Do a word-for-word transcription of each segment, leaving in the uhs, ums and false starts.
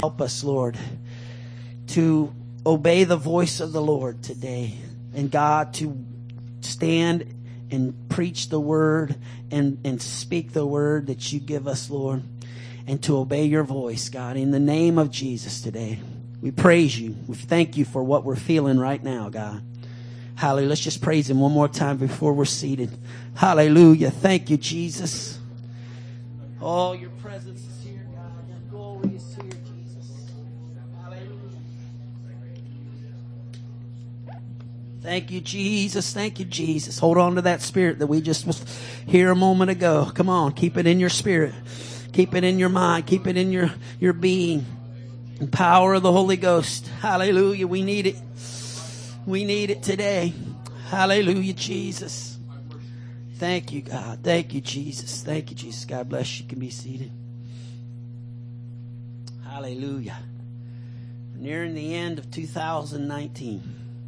Help us, Lord, to obey the voice of the Lord today. And God, to stand and preach the word and, and speak the word that you give us, Lord. And to obey your voice, God, in the name of Jesus today. We praise you. We thank you for what we're feeling right now, God. Hallelujah. Let's just praise him one more time before we're seated. Hallelujah. Thank you, Jesus. Oh, your presence is here, God. Your glory is here, Jesus. Hallelujah. Thank you, Jesus. Thank you, Jesus. Hold on to that spirit that we just was here a moment ago. Come on. Keep it in your spirit. Keep it in your mind. Keep it in your, your being. The power of the Holy Ghost. Hallelujah. We need it. We need it today. Hallelujah, Jesus. Thank you, God. Thank you, Jesus. Thank you, Jesus. God bless you. You can be seated. Hallelujah. We're nearing the end of two thousand nineteen.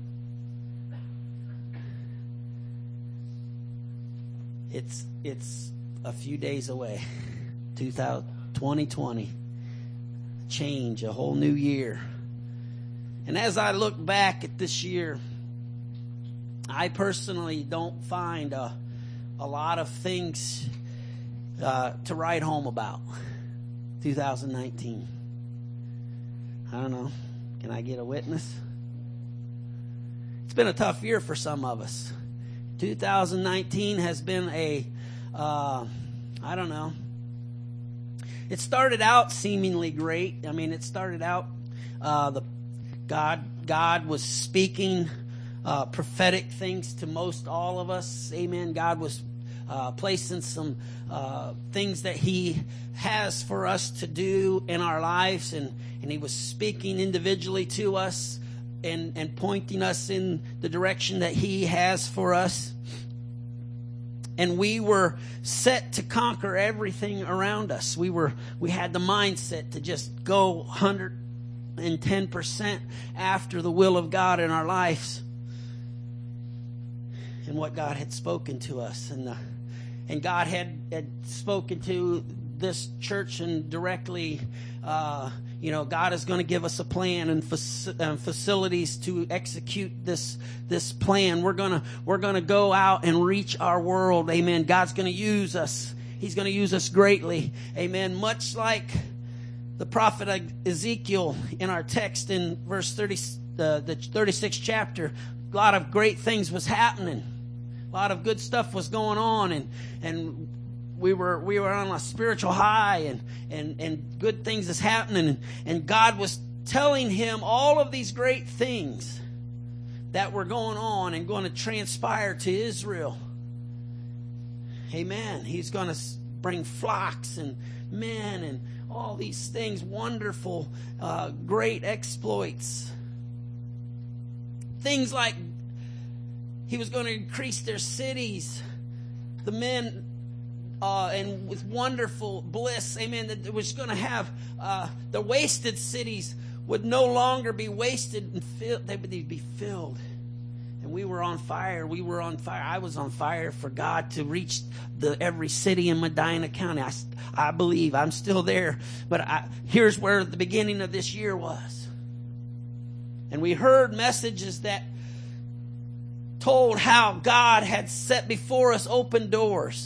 It's, it's a few days away. twenty twenty. Change, a whole new year. And as I look back at this year, I personally don't find a, a lot of things uh, to write home about. two thousand nineteen. I don't know. Can I get a witness? It's been a tough year for some of us. two thousand nineteen has been a, uh, I don't know. It started out seemingly great. I mean, it started out, uh, the God, God was speaking uh, prophetic things to most all of us. Amen. God was uh, placing some uh, things that He has for us to do in our lives, and, and He was speaking individually to us and, and pointing us in the direction that He has for us. And we were set to conquer everything around us. We were, we had the mindset to just go one hundred ten percent after the will of God in our lives and what God had spoken to us. And the, and God had, had spoken to this church and directly, uh, you know, God is going to give us a plan and fac- uh, facilities to execute this this plan. We're gonna we're gonna go out and reach our world. Amen. God's going to use us. He's going to use us greatly. Amen. Much like the prophet Ezekiel in our text in verse thirty, uh, the thirty-sixth chapter, a lot of great things was happening. A lot of good stuff was going on, and and we were we were on a spiritual high, and and and good things is happening, and, and God was telling him all of these great things that were going on and going to transpire to Israel. Amen. He's going to bring flocks and men and all these things, wonderful, uh, great exploits. Things like He was going to increase their cities, the men, uh, and with wonderful bliss, amen, that it was going to have uh, the wasted cities would no longer be wasted and filled, they would be filled. And we were on fire. We were on fire. I was on fire for God to reach the every city in Medina County. I, I believe I'm still there. But I, here's where the beginning of this year was. And we heard messages that told how God had set before us open doors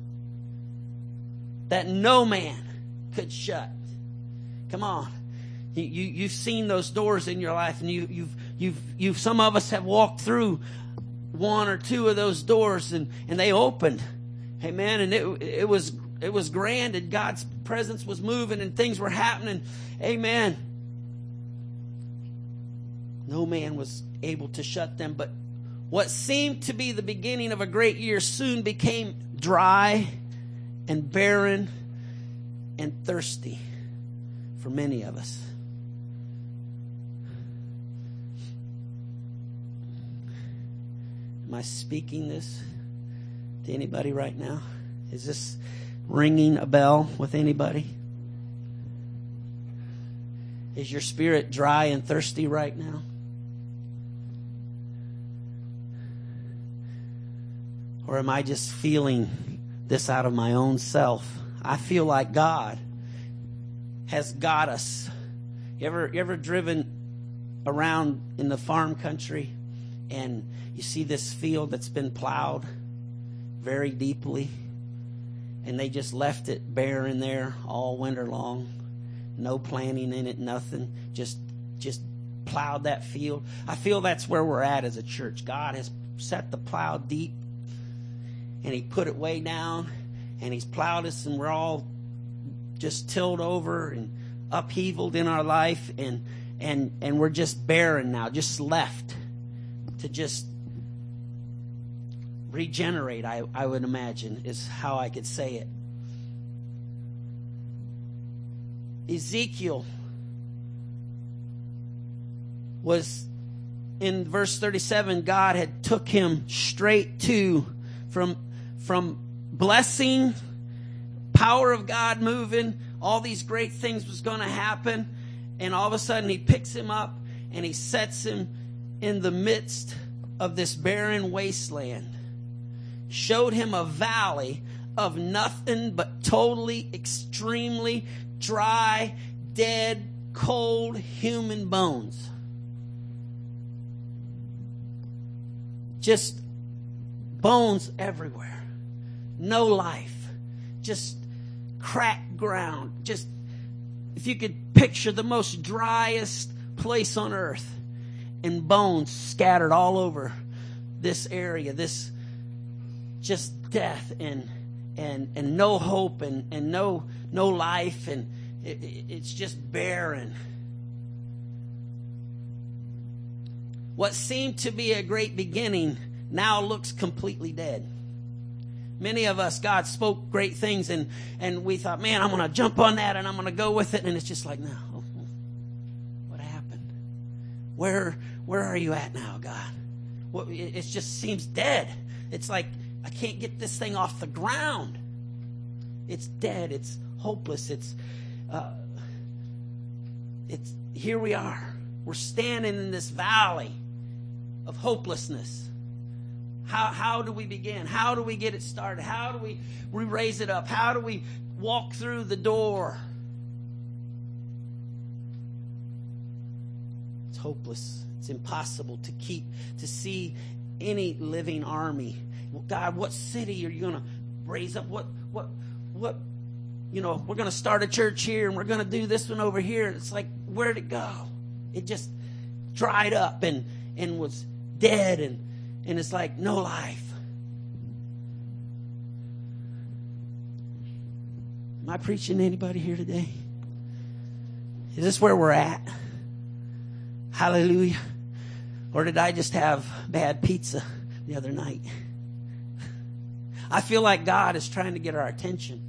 that no man could shut. Come on. You, you, you've seen those doors in your life, and you, you've, you've, you've, some of us have walked through one or two of those doors, and, and they opened. Amen. And it, it was, it was grand, and God's presence was moving, and things were happening. Amen. No man was able to shut them, but what seemed to be the beginning of a great year soon became dry and barren and thirsty for many of us. Am I speaking this to anybody right now? Is this ringing a bell with anybody? Is your spirit dry and thirsty right now? Or am I just feeling this out of my own self? I feel like God has got us You ever, you ever driven around in the farm country and you see this field that's been plowed very deeply and they just left it barren there all winter long? No planting in it, nothing. Just, just plowed that field. I feel that's where we're at as a church. God has set the plow deep and He put it way down and He's plowed us and we're all just tilled over and upheavaled in our life, and and and we're just barren now, just left to just regenerate. I, I would imagine is how I could say it. Ezekiel was in verse thirty-seven. God had took him straight to from from blessing, power of God moving. All these great things was going to happen. And all of a sudden He picks him up and He sets him in the midst of this barren wasteland. Showed him a valley of nothing but totally, extremely dry, dead, cold human bones. Just bones everywhere. No life. Just cracked ground. Just, if you could picture the most driest place on earth, and bones scattered all over this area, this just death and and and no hope and and no no life, and it, it's just barren. What seemed to be a great beginning now looks completely dead. Many of us, God spoke great things, and, and we thought, man, I'm going to jump on that and I'm going to go with it. And it's just like, no, what happened? Where where are you at now, God? What, it, it just seems dead. It's like, I can't get this thing off the ground. It's dead. It's hopeless. It's, uh, it's here we are. We're standing in this valley of hopelessness. How how do we begin? How do we get it started? How do we, we raise it up? How do we walk through the door? It's hopeless. It's impossible to keep, to see any living army. Well, God, what city are you going to raise up? What, what, what, you know, we're going to start a church here and we're going to do this one over here. And it's like, where'd it go? It just dried up and, and was dead, and And it's like no life. Am I preaching to anybody here today? Is this where we're at? Hallelujah. Or did I just have bad pizza the other night? I feel like God is trying to get our attention.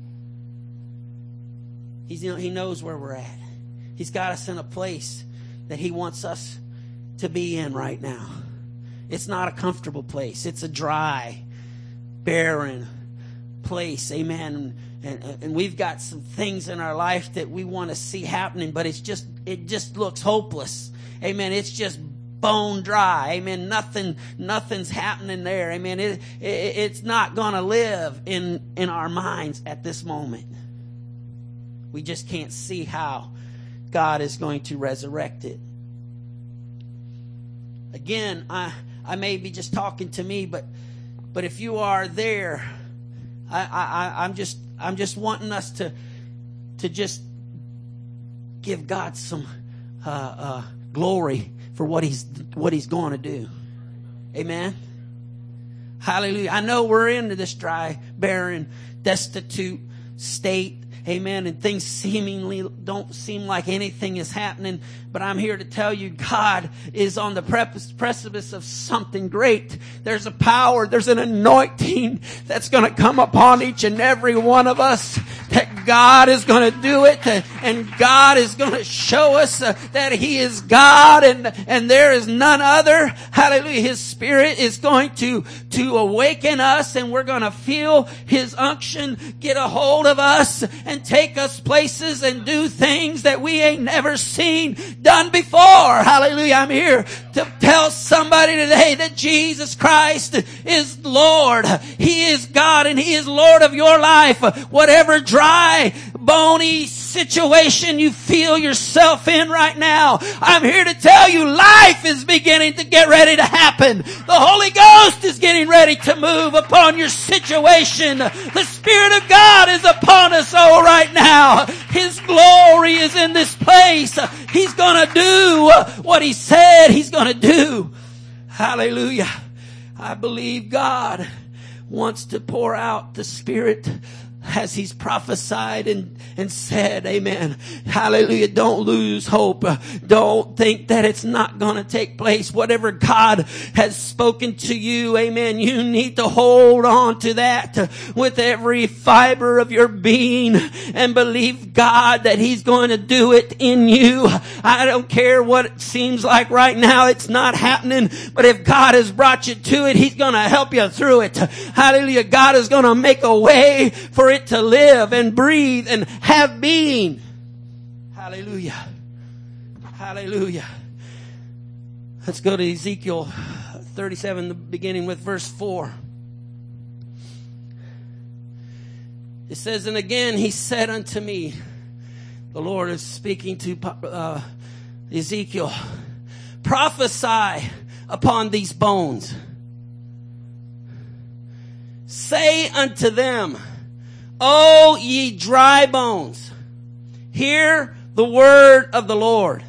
He's, you know, He knows where we're at. He's got us in a place that He wants us to be in right now. It's not a comfortable place. It's a dry, barren place. Amen. And, and, and we've got some things in our life that we want to see happening, but it's just, it just looks hopeless. Amen. It's just bone dry. Amen. Nothing, nothing's happening there. Amen. It, it, it's not going to live in, in our minds at this moment. We just can't see how God is going to resurrect it. Again, I, I may be just talking to me, but but if you are there, I, I, I'm just I'm just wanting us to to just give God some uh, uh, glory for what He's what He's going to do. Amen. Hallelujah. I know we're into this dry, barren, destitute state. Amen. And things seemingly don't seem like anything is happening. But I'm here to tell you, God is on the precipice of something great. There's a power, there's an anointing that's going to come upon each and every one of us. That God is going to do it. And God is going to show us that He is God, and, and there is none other. Hallelujah. His Spirit is going to, to awaken us, and we're going to feel His unction get a hold of us and take us places and do things that we ain't never seen done before. Hallelujah. I'm here to tell somebody today that Jesus Christ is Lord. He is God, and He is Lord of your life. Whatever dry, bony, situation you feel yourself in right now, I'm here to tell you life is beginning to get ready to happen. The Holy Ghost is getting ready to move upon your situation. The Spirit of God is upon us all right now. His glory is in this place. He's going to do what He said He's going to do. Hallelujah. I believe God wants to pour out the Spirit as He's prophesied and, and said, amen. Hallelujah. Don't lose hope. Don't think that it's not going to take place. Whatever God has spoken to you, amen, you need to hold on to that with every fiber of your being and believe God that He's going to do it in you. I don't care what it seems like right now. It's not happening. But if God has brought you to it, He's going to help you through it. Hallelujah. God is going to make a way for it to live and breathe and have being. Hallelujah. Hallelujah. Let's go to Ezekiel thirty-seven, beginning with verse four. It says, and again He said unto me, the Lord is speaking to uh, Ezekiel, prophesy upon these bones. Say unto them, O ye dry bones, hear the word of the Lord.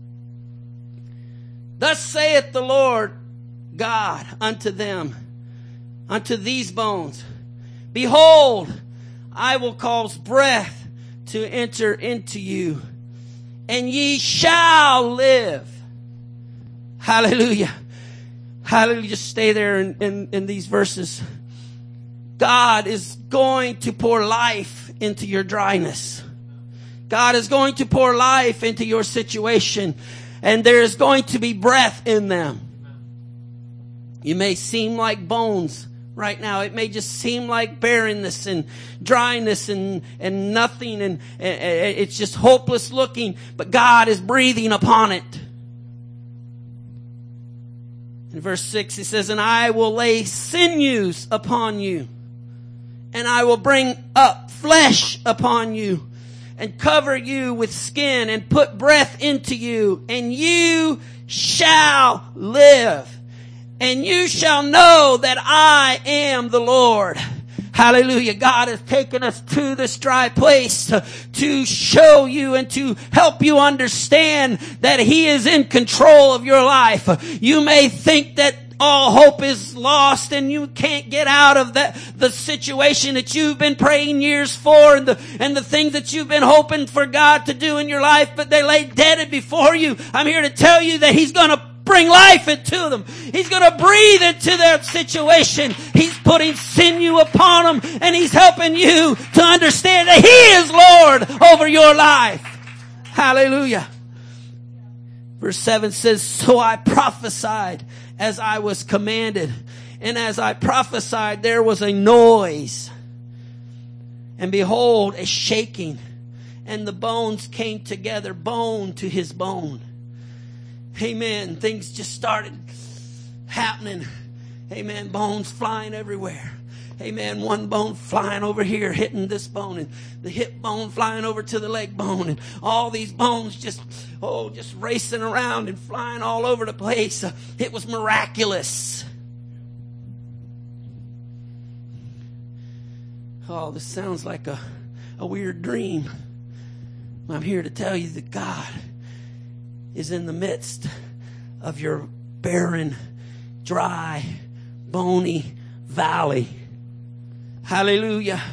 Thus saith the Lord God unto them, unto these bones, behold, I will cause breath to enter into you, and ye shall live. Hallelujah. Hallelujah. Just stay there in, in, in these verses. God is going to pour life into your dryness. God is going to pour life into your situation. And there is going to be breath in them. You may seem like bones right now. It may just seem like barrenness and dryness and, and nothing. And, and it's just hopeless looking. But God is breathing upon it. In verse six, He says, and I will lay sinews upon you. And I will bring up flesh upon you and cover you with skin and put breath into you, and you shall live. And you shall know that I am the Lord. Hallelujah. God has taken us to this dry place to, to show you and to help you understand that He is in control of your life. You may think that all hope is lost and you can't get out of that, the situation that you've been praying years for and the, and the things that you've been hoping for God to do in your life, but they lay dead before you. I'm here to tell you that He's going to bring life into them. He's going to breathe into their situation. He's putting sinew upon them, and He's helping you to understand that He is Lord over your life. Hallelujah. Verse seven says, so I prophesied as I was commanded. And as I prophesied, there was a noise. And behold, a shaking. And the bones came together, bone to his bone. Amen. Things just started happening. Amen. Bones flying everywhere. Amen. One bone flying over here, hitting this bone, and the hip bone flying over to the leg bone, and all these bones just, oh, just racing around and flying all over the place. Uh, it was miraculous. Oh, this sounds like a, a weird dream. I'm here to tell you that God is in the midst of your barren, dry, bony valley. Hallelujah.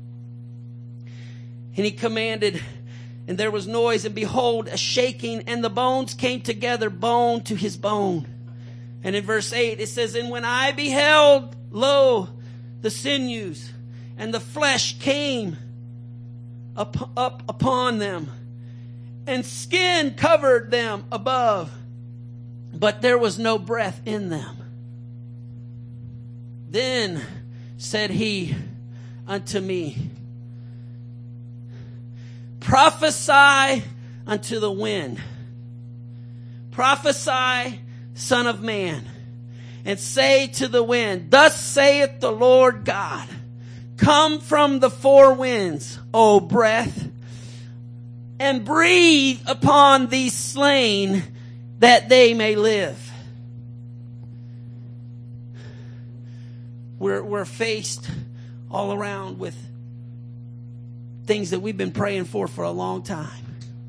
And He commanded, and there was noise, and behold, a shaking, and the bones came together, bone to his bone. And in verse eight, it says, and when I beheld, lo, the sinews and the flesh came up, up upon them, and skin covered them above, but there was no breath in them. Then said He unto me, prophesy unto the wind. Prophesy, Son of man, and say to the wind, thus saith the Lord God, come from the four winds, O breath and breathe upon these slain that they may live. We're, we're faced all around with things that we've been praying for for a long time.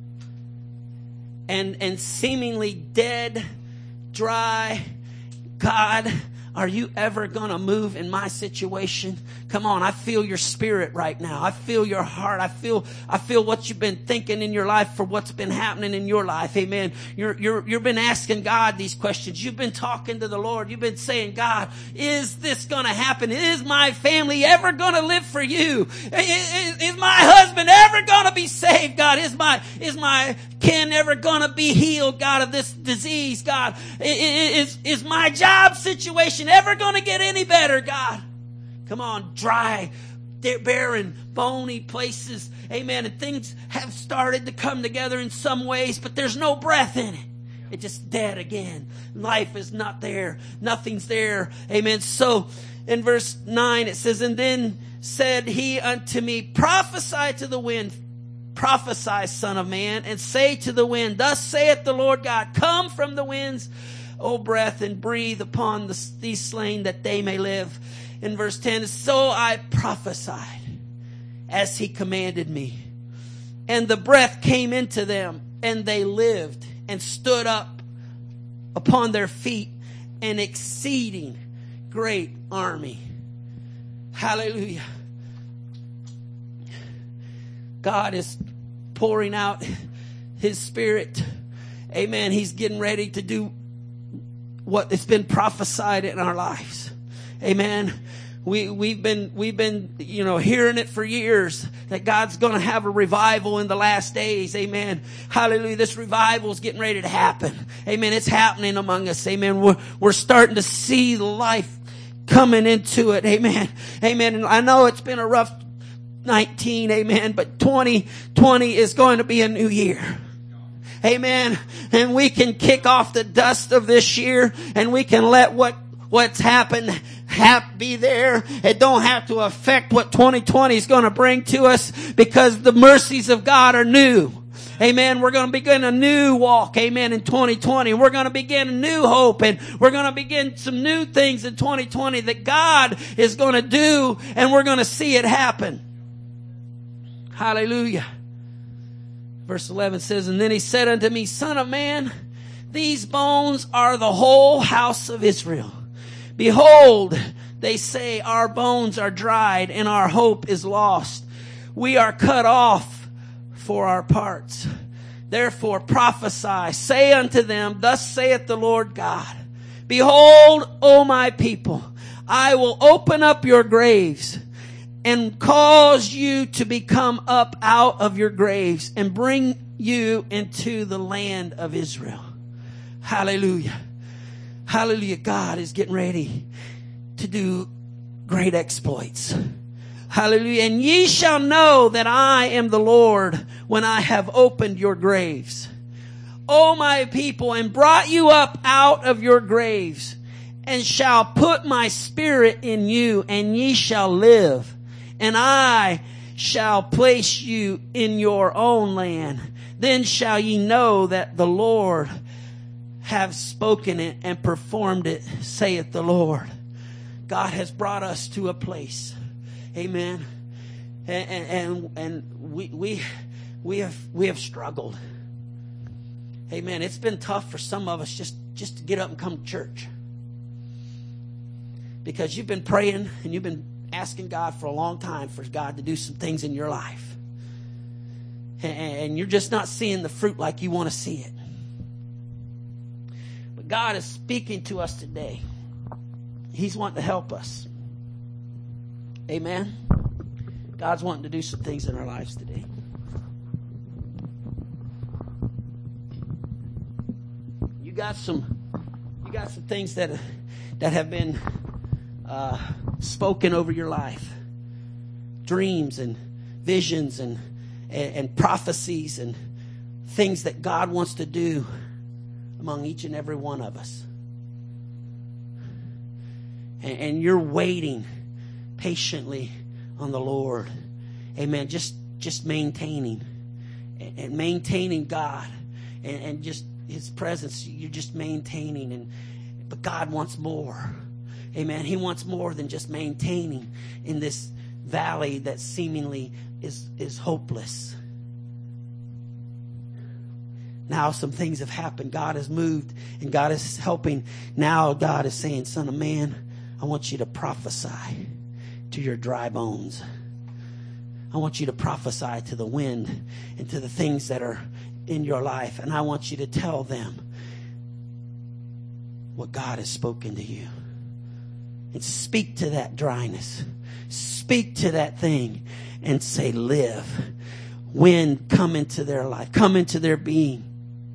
And, and seemingly dead, dry. God, are you ever going to move in my situation? Come on, I feel your spirit right now. I feel your heart. I feel, I feel what you've been thinking in your life for what's been happening in your life. Amen. You're, you're, you've been asking God these questions. You've been talking to the Lord. You've been saying, God, is this going to happen? Is my family ever going to live for you? Is, is my husband ever going to be saved? God, is my, is my kin ever going to be healed? God, of this disease? God, is, is my job situation ever going to get any better? God, come on, dry, barren, bony places. Amen. And things have started to come together in some ways, but there's no breath in it. It's just dead again. Life is not there. Nothing's there. Amen. So in verse nine it says, and then said he unto me, prophesy to the wind, prophesy, son of man, and say to the wind, thus saith the Lord God, come from the winds, O breath, and breathe upon the, these slain that they may live. In verse ten, so I prophesied as he commanded me. And the breath came into them, and they lived and stood up upon their feet, an exceeding great army. Hallelujah. God is pouring out his spirit. Amen. He's getting ready to do what has been prophesied in our lives. Amen. We, we've been, we've been, you know, hearing it for years that God's going to have a revival in the last days. Amen. Hallelujah. This revival is getting ready to happen. Amen. It's happening among us. Amen. We're, we're starting to see the life coming into it. Amen. Amen. And I know it's been a rough nineteen. Amen. But twenty twenty is going to be a new year. Amen. And we can kick off the dust of this year, and we can let what, what's happened have be there. It don't have to affect what twenty twenty is going to bring to us, because the mercies of God are new. Amen. We're going to begin a new walk. Amen. In twenty twenty, we're going to begin a new hope, and we're going to begin some new things in twenty twenty that God is going to do, and we're going to see it happen. Hallelujah. Verse eleven says, and then he said unto me, son of man, these bones are the whole house of Israel. Behold, they say, our bones are dried, and our hope is lost. We are cut off for our parts. Therefore prophesy, say unto them, thus saith the Lord God, behold, O my people, I will open up your graves, and cause you to become up out of your graves, and bring you into the land of Israel. Hallelujah. Hallelujah. God is getting ready to do great exploits. Hallelujah. And ye shall know that I am the Lord when I have opened your graves, O my people, and brought you up out of your graves, and shall put my spirit in you, and ye shall live. And I shall place you in your own land. Then shall ye know that the Lord have spoken it and performed it, saith the Lord. God has brought us to a place. Amen. And, and, and we, we, we have, we have struggled. Amen. It's been tough for some of us just, just to get up and come to church. Because you've been praying and you've been asking God for a long time for God to do some things in your life. And you're just not seeing the fruit like you want to see it. But God is speaking to us today. He's wanting to help us. Amen. God's wanting to do some things in our lives today. You got some, you got some things that, that have been uh, spoken over your life. Dreams and visions and, and, and prophecies and things that God wants to do among each and every one of us. And, and you're waiting patiently on the Lord. Amen. Just, just maintaining. and maintaining God and, and just His presence. You're just maintaining, and but God wants more. Amen. He wants more than just maintaining in this valley that seemingly is, is hopeless. Now some things have happened. God has moved and God is helping. Now God is saying, son of man, I want you to prophesy to your dry bones. I want you to prophesy to the wind and to the things that are in your life. And I want you to tell them what God has spoken to you. And speak to that dryness. Speak to that thing and say, live. Wind, come into their life. Come into their being.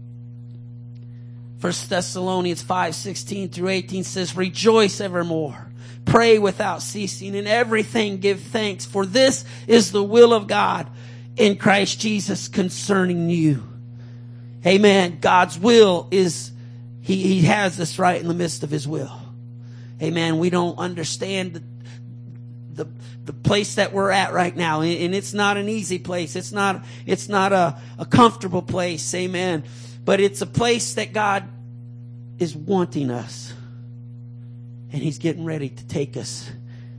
First Thessalonians five sixteen through eighteen says, rejoice evermore. Pray without ceasing. In everything give thanks. For this is the will of God in Christ Jesus concerning you. Amen. God's will is, He, he has us right in the midst of His will. Amen. We don't understand the, the, the place that we're at right now. And it's not an easy place. It's not, it's not a, a comfortable place. Amen. But it's a place that God is wanting us. And He's getting ready to take us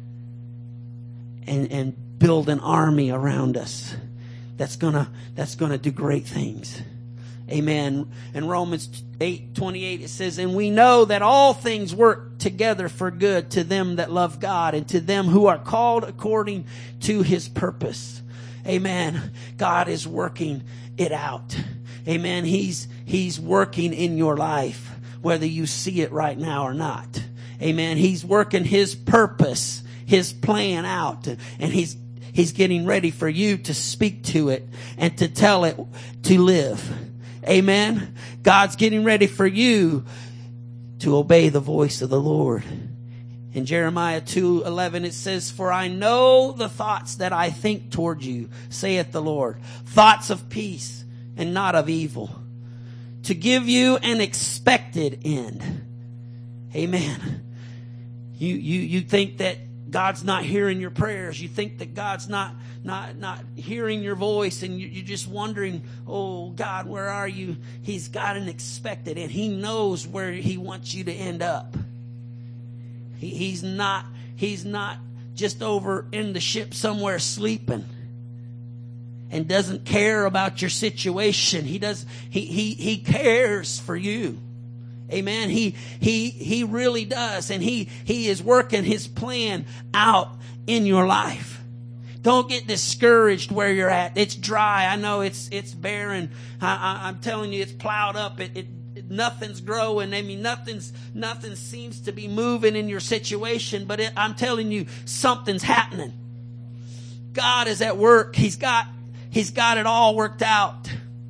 and, and build an army around us that's gonna, that's gonna do great things. Amen. In Romans eight twenty-eight it says, and we know that all things work together for good to them that love God and to them who are called according to His purpose. Amen. God is working it out. Amen. He's, He's working in your life, whether you see it right now or not. Amen. He's working His purpose, His plan out, and He's, He's getting ready for you to speak to it and to tell it to live. Amen. God's getting ready for you to obey the voice of the Lord. In Jeremiah two eleven it says, for I know the thoughts that I think toward you, saith the Lord, thoughts of peace and not of evil, to give you an expected end. Amen. You, you, you think that God's not hearing your prayers. You think that God's not, not, not hearing your voice, and you, you're just wondering, oh God, where are you? He's got an expected, and He knows where He wants you to end up. He, he's not, he's not just over in the ship somewhere sleeping and doesn't care about your situation. He does, he, he, he cares for you. Amen. He, he, he really does. And he, he is working His plan out in your life. Don't get discouraged where you're at. It's dry. I know it's, it's barren. I, I, I'm telling you, it's plowed up. It, it, it, nothing's growing. I mean, nothing's, nothing seems to be moving in your situation, but it, I'm telling you, something's happening. God is at work. He's got, He's got it all worked out.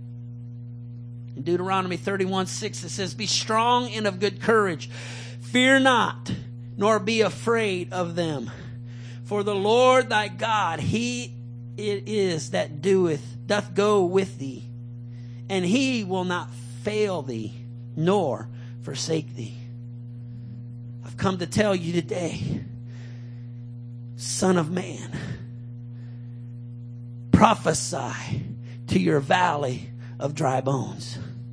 In Deuteronomy thirty-one six it says, be strong and of good courage. Fear not, nor be afraid of them. For the Lord thy God, He it is that doeth, doth go with thee. And He will not fail thee, nor forsake thee. I've come to tell you today, Son of man, prophesy to your valley of dry bones.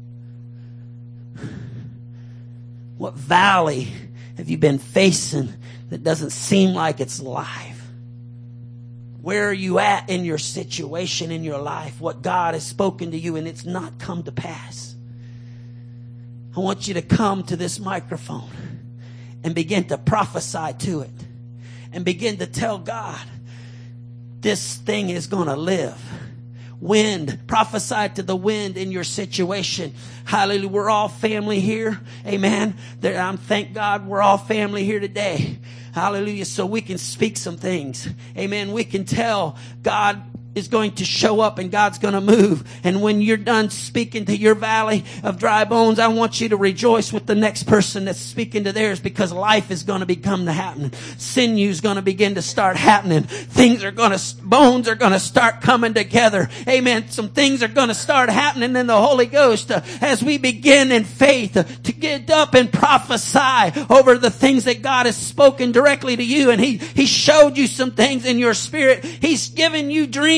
What valley have you been facing that doesn't seem like it's live? Where are you at in your situation, in your life? What God has spoken to you and it's not come to pass. I want you to come to this microphone and begin to prophesy to it. And begin to tell God, this thing is going to live. Wind, prophesy to the wind in your situation. Hallelujah. We're all family here. Amen. There, I'm thank God we're all family here today. Hallelujah. So we can speak some things. Amen. We can tell God is going to show up and God's going to move. And when you're done speaking to your valley of dry bones, I want you to rejoice with the next person that's speaking to theirs, because life is going to become to happening. Sinew's going to begin to start happening. Things are going to, bones are going to start coming together. Amen. Some things are going to start happening in the Holy Ghost uh, as we begin in faith uh, to get up and prophesy over the things that God has spoken directly to you. And He, He showed you some things in your spirit. He's given you dreams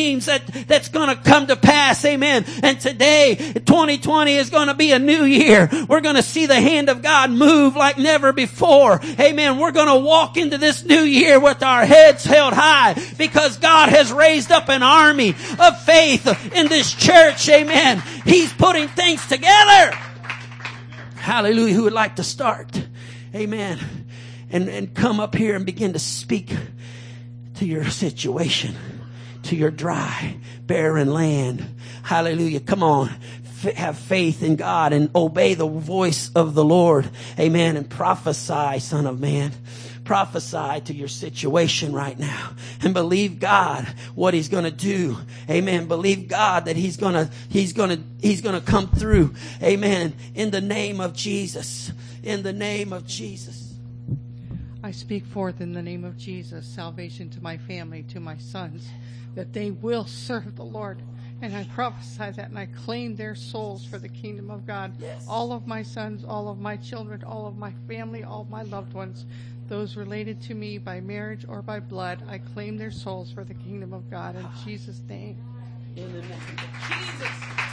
dreams that, that's going to come to pass. Amen. And today, twenty twenty is going to be a new year. We're going to see the hand of God move like never before. Amen. We're going to walk into this new year with our heads held high because God has raised up an army of faith in this church. Amen. He's putting things together. Hallelujah. Who would like to start? Amen. And, and come up here and begin to speak to your situation, to your dry, barren land. Hallelujah. Come on. F- have faith in God and obey the voice of the Lord. Amen. And prophesy, son of man. Prophesy to your situation right now and believe God what He's going to do. Amen. Believe God that He's going to, He's going to, He's going to come through. Amen. In the name of Jesus. In the name of Jesus. I speak forth in the name of Jesus, salvation to my family, to my sons, that they will serve the Lord. And I prophesy that and I claim their souls for the kingdom of God. Yes. All of my sons, all of my children, all of my family, all of my loved ones, those related to me by marriage or by blood, I claim their souls for the kingdom of God in Jesus' name. In the name of Jesus.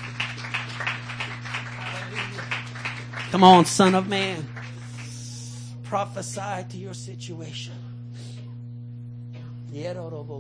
Come on, son of man. Prophesy to your situation. When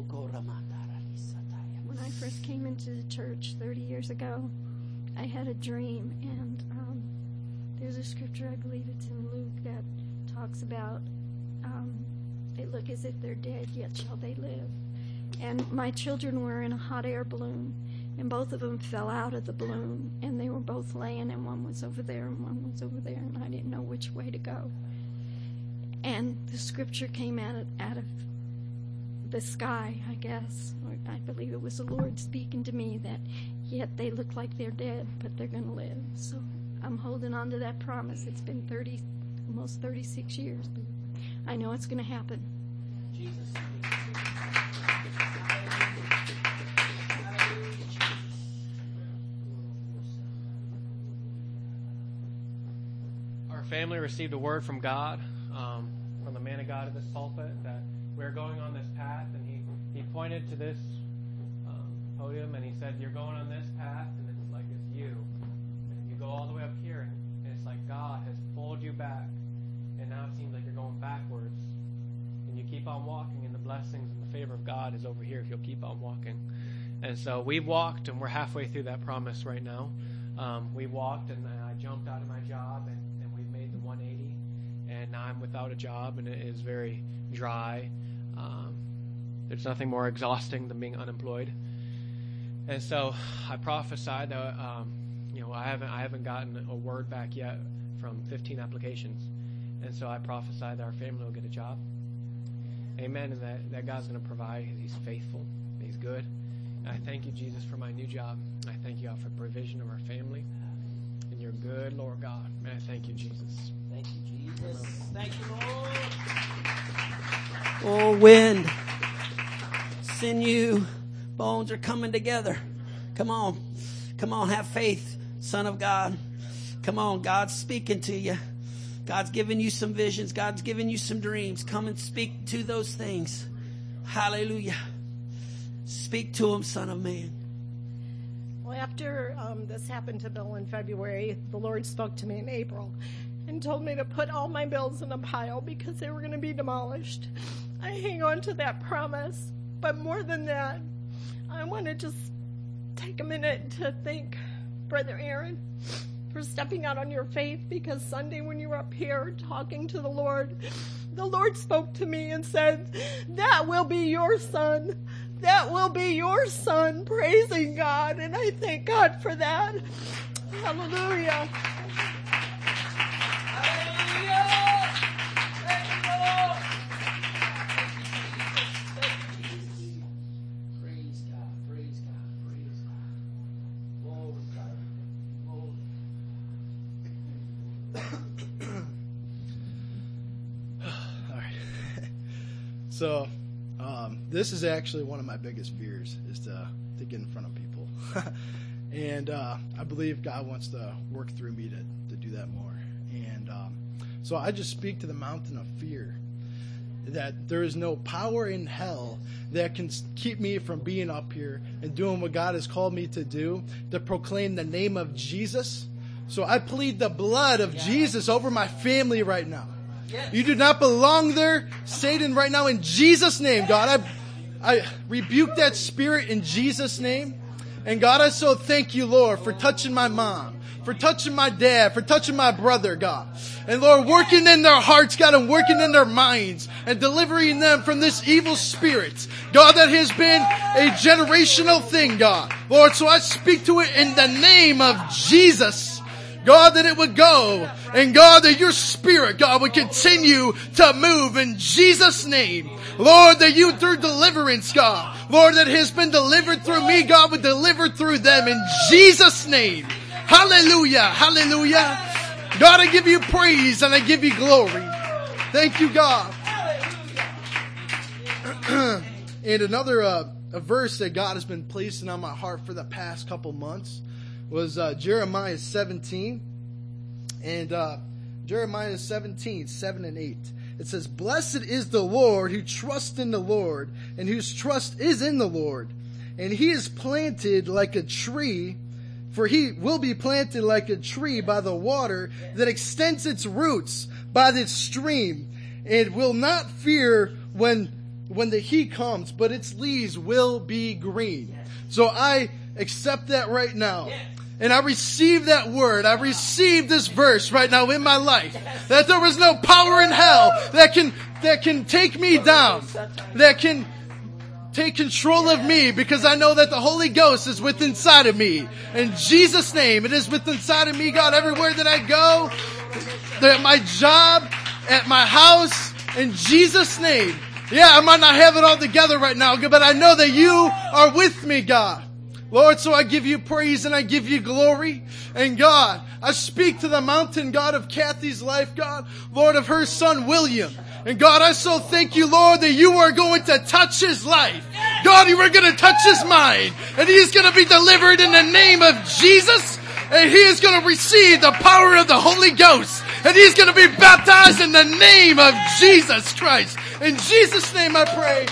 I first came into the church thirty years ago, I had a dream, and um, there's a scripture, I believe it's in Luke, that talks about um, they look as if they're dead, yet shall they live. And my children were in a hot air balloon, and both of them fell out of the balloon, and they were both laying, and one was over there and one was over there, and I didn't know which way to go. And the scripture came out of, out of the sky, I guess. Or I believe it was the Lord speaking to me that yet they look like they're dead, but they're going to live. So I'm holding on to that promise. It's been thirty, almost thirty-six years, but I know it's going to happen. Jesus. Our family received a word from God, um, from the man of God at this pulpit, that we're going on this path, and he, he pointed to this um, podium, and he said, you're going on this path, and it's like it's you. And you go all the way up here, and, and it's like God has pulled you back, and now it seems like you're going backwards. And you keep on walking, and the blessings and the favor of God is over here if you'll keep on walking. And so we've walked, and we're halfway through that promise right now. Um, we walked, and I jumped out of my job, and, and we've made the one eighty. And now I'm without a job, and it is very dry. Um, there's nothing more exhausting than being unemployed. And so I prophesied that um, you know I haven't I haven't gotten a word back yet from fifteen applications, and so I prophesied that our family will get a job. Amen. And that, that God's going to provide. He's faithful. He's good. And I thank you, Jesus, for my new job. I thank you, God, for provision of our family. And you're good, Lord God. Man, I thank you, Jesus. Thank you, Jesus. Thank you, Lord. Oh, wind, sinew, bones are coming together. Come on. Come on, have faith, Son of God. Come on, God's speaking to you. God's giving you some visions. God's giving you some dreams. Come and speak to those things. Hallelujah. Speak to him, son of man. Well, after um, this happened to Bill in February, the Lord spoke to me in April and told me to put all my bills in a pile because they were going to be demolished. I hang on to that promise, but more than that, I want to just take a minute to thank Brother Aaron for stepping out on your faith, because Sunday when you were up here talking to the Lord, the Lord spoke to me and said, that will be your son. That will be your son, praising God. And I thank God for that. Hallelujah. Hallelujah. Thank you, Lord. Praise God. Praise God. Praise God. Glory God. Glory. All right. So, um, this is actually one of my biggest fears, is to, to get in front of people. And uh, I believe God wants to work through me to, to do that more. And um, so I just speak to the mountain of fear, that there is no power in hell that can keep me from being up here and doing what God has called me to do, to proclaim the name of Jesus. So I plead the blood of Jesus over my family right now. You do not belong there, Satan, right now, in Jesus' name, God. I, I rebuke that spirit in Jesus' name. And God, I so thank you, Lord, for touching my mom, for touching my dad, for touching my brother, God. And Lord, working in their hearts, God, and working in their minds and delivering them from this evil spirit, God, that has been a generational thing, God. Lord, so I speak to it in the name of Jesus, God, that it would go. And God, that your spirit, God, would continue to move in Jesus' name. Lord, that you through deliverance, God, Lord, that has been delivered through me, God, would deliver through them in Jesus' name. Hallelujah. Hallelujah. God, I give you praise and I give you glory. Thank you, God. And another uh, a verse that God has been placing on my heart for the past couple months was uh, Jeremiah seventeen. And uh, Jeremiah seventeen, seven and eight. It says, "Blessed is the Lord who trusts in the Lord, and whose trust is in the Lord. And he is planted like a tree, for he will be planted like a tree by the water that extends its roots by the stream, and will not fear when when the heat comes, but its leaves will be green." So I accept that right now. And I receive that word. I receive this verse right now in my life. That there is no power in hell that can, that can take me down. That can take control of me, because I know that the Holy Ghost is within inside of me. In Jesus' name, it is within inside of me, God, everywhere that I go, at my job, at my house, in Jesus' name. Yeah, I might not have it all together right now, but I know that you are with me, God. Lord, so I give you praise and I give you glory. And God, I speak to the mountain, God, of Kathy's life, God, Lord, of her son William. And God, I so thank you, Lord, that you are going to touch his life. God, you are going to touch his mind. And he is going to be delivered in the name of Jesus. And he is going to receive the power of the Holy Ghost. And he's going to be baptized in the name of Jesus Christ. In Jesus' name I pray.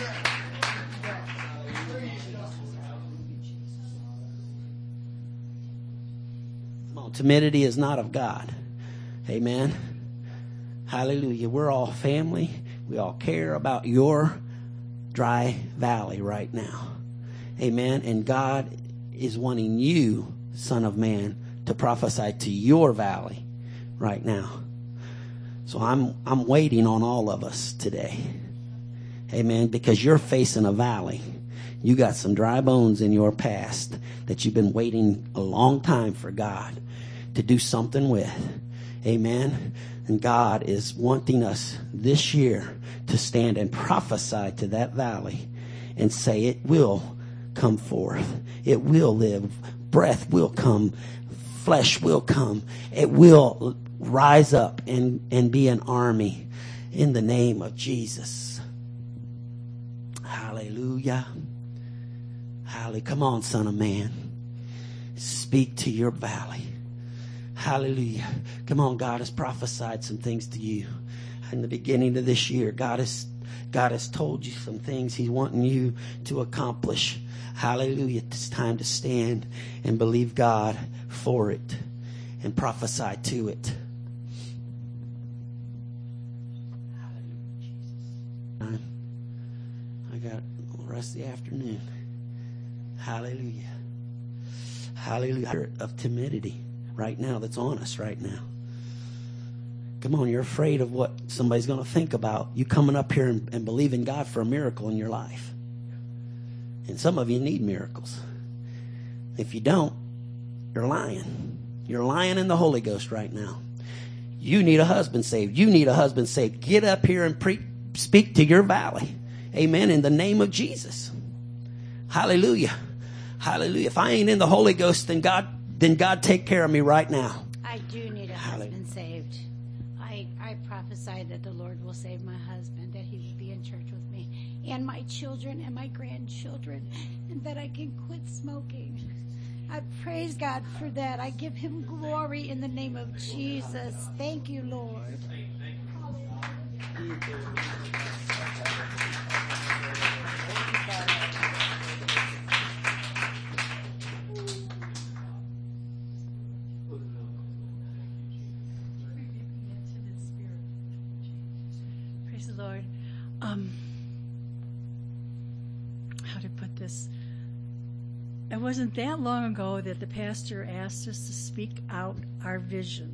Timidity is not of God. Amen. Hallelujah. We're all family. We all care about your dry valley right now. Amen. And God is wanting you, Son of Man, to prophesy to your valley right now. So I'm I'm waiting on all of us today. Amen. Because you're facing a valley. You got some dry bones in your past that you've been waiting a long time for God to do something with. Amen. And God is wanting us this year to stand and prophesy to that valley and say it will come forth. It will live. Breath will come. Flesh will come. It will rise up and, and be an army in the name of Jesus. Hallelujah. Hallelujah. Come on, Son of Man. Speak to your valley. Hallelujah. Come on, God has prophesied some things to you. In the beginning of this year, God has, God has told you some things He's wanting you to accomplish. Hallelujah. It's time to stand and believe God for it and prophesy to it. Hallelujah, Jesus. I got the rest of the afternoon. Hallelujah. Hallelujah. Of timidity right now that's on us right now. Come on, you're afraid of what somebody's going to think about you coming up here and, and believing God for a miracle in your life. And some of you need miracles. If you don't, you're lying. You're lying in the Holy Ghost right now. You need a husband saved. You need a husband saved. Get up here and pre- speak to your valley. Amen. In the name of Jesus. Hallelujah. Hallelujah. If I ain't in the Holy Ghost, then God Then God take care of me right now. I do need a husband saved. I, I prophesy that the Lord will save my husband, that he will be in church with me, and my children and my grandchildren, and that I can quit smoking. I praise God for that. I give him glory in the name of Jesus. Thank you, Lord. Lord. Um, how to put this? It wasn't that long ago that the pastor asked us to speak out our vision.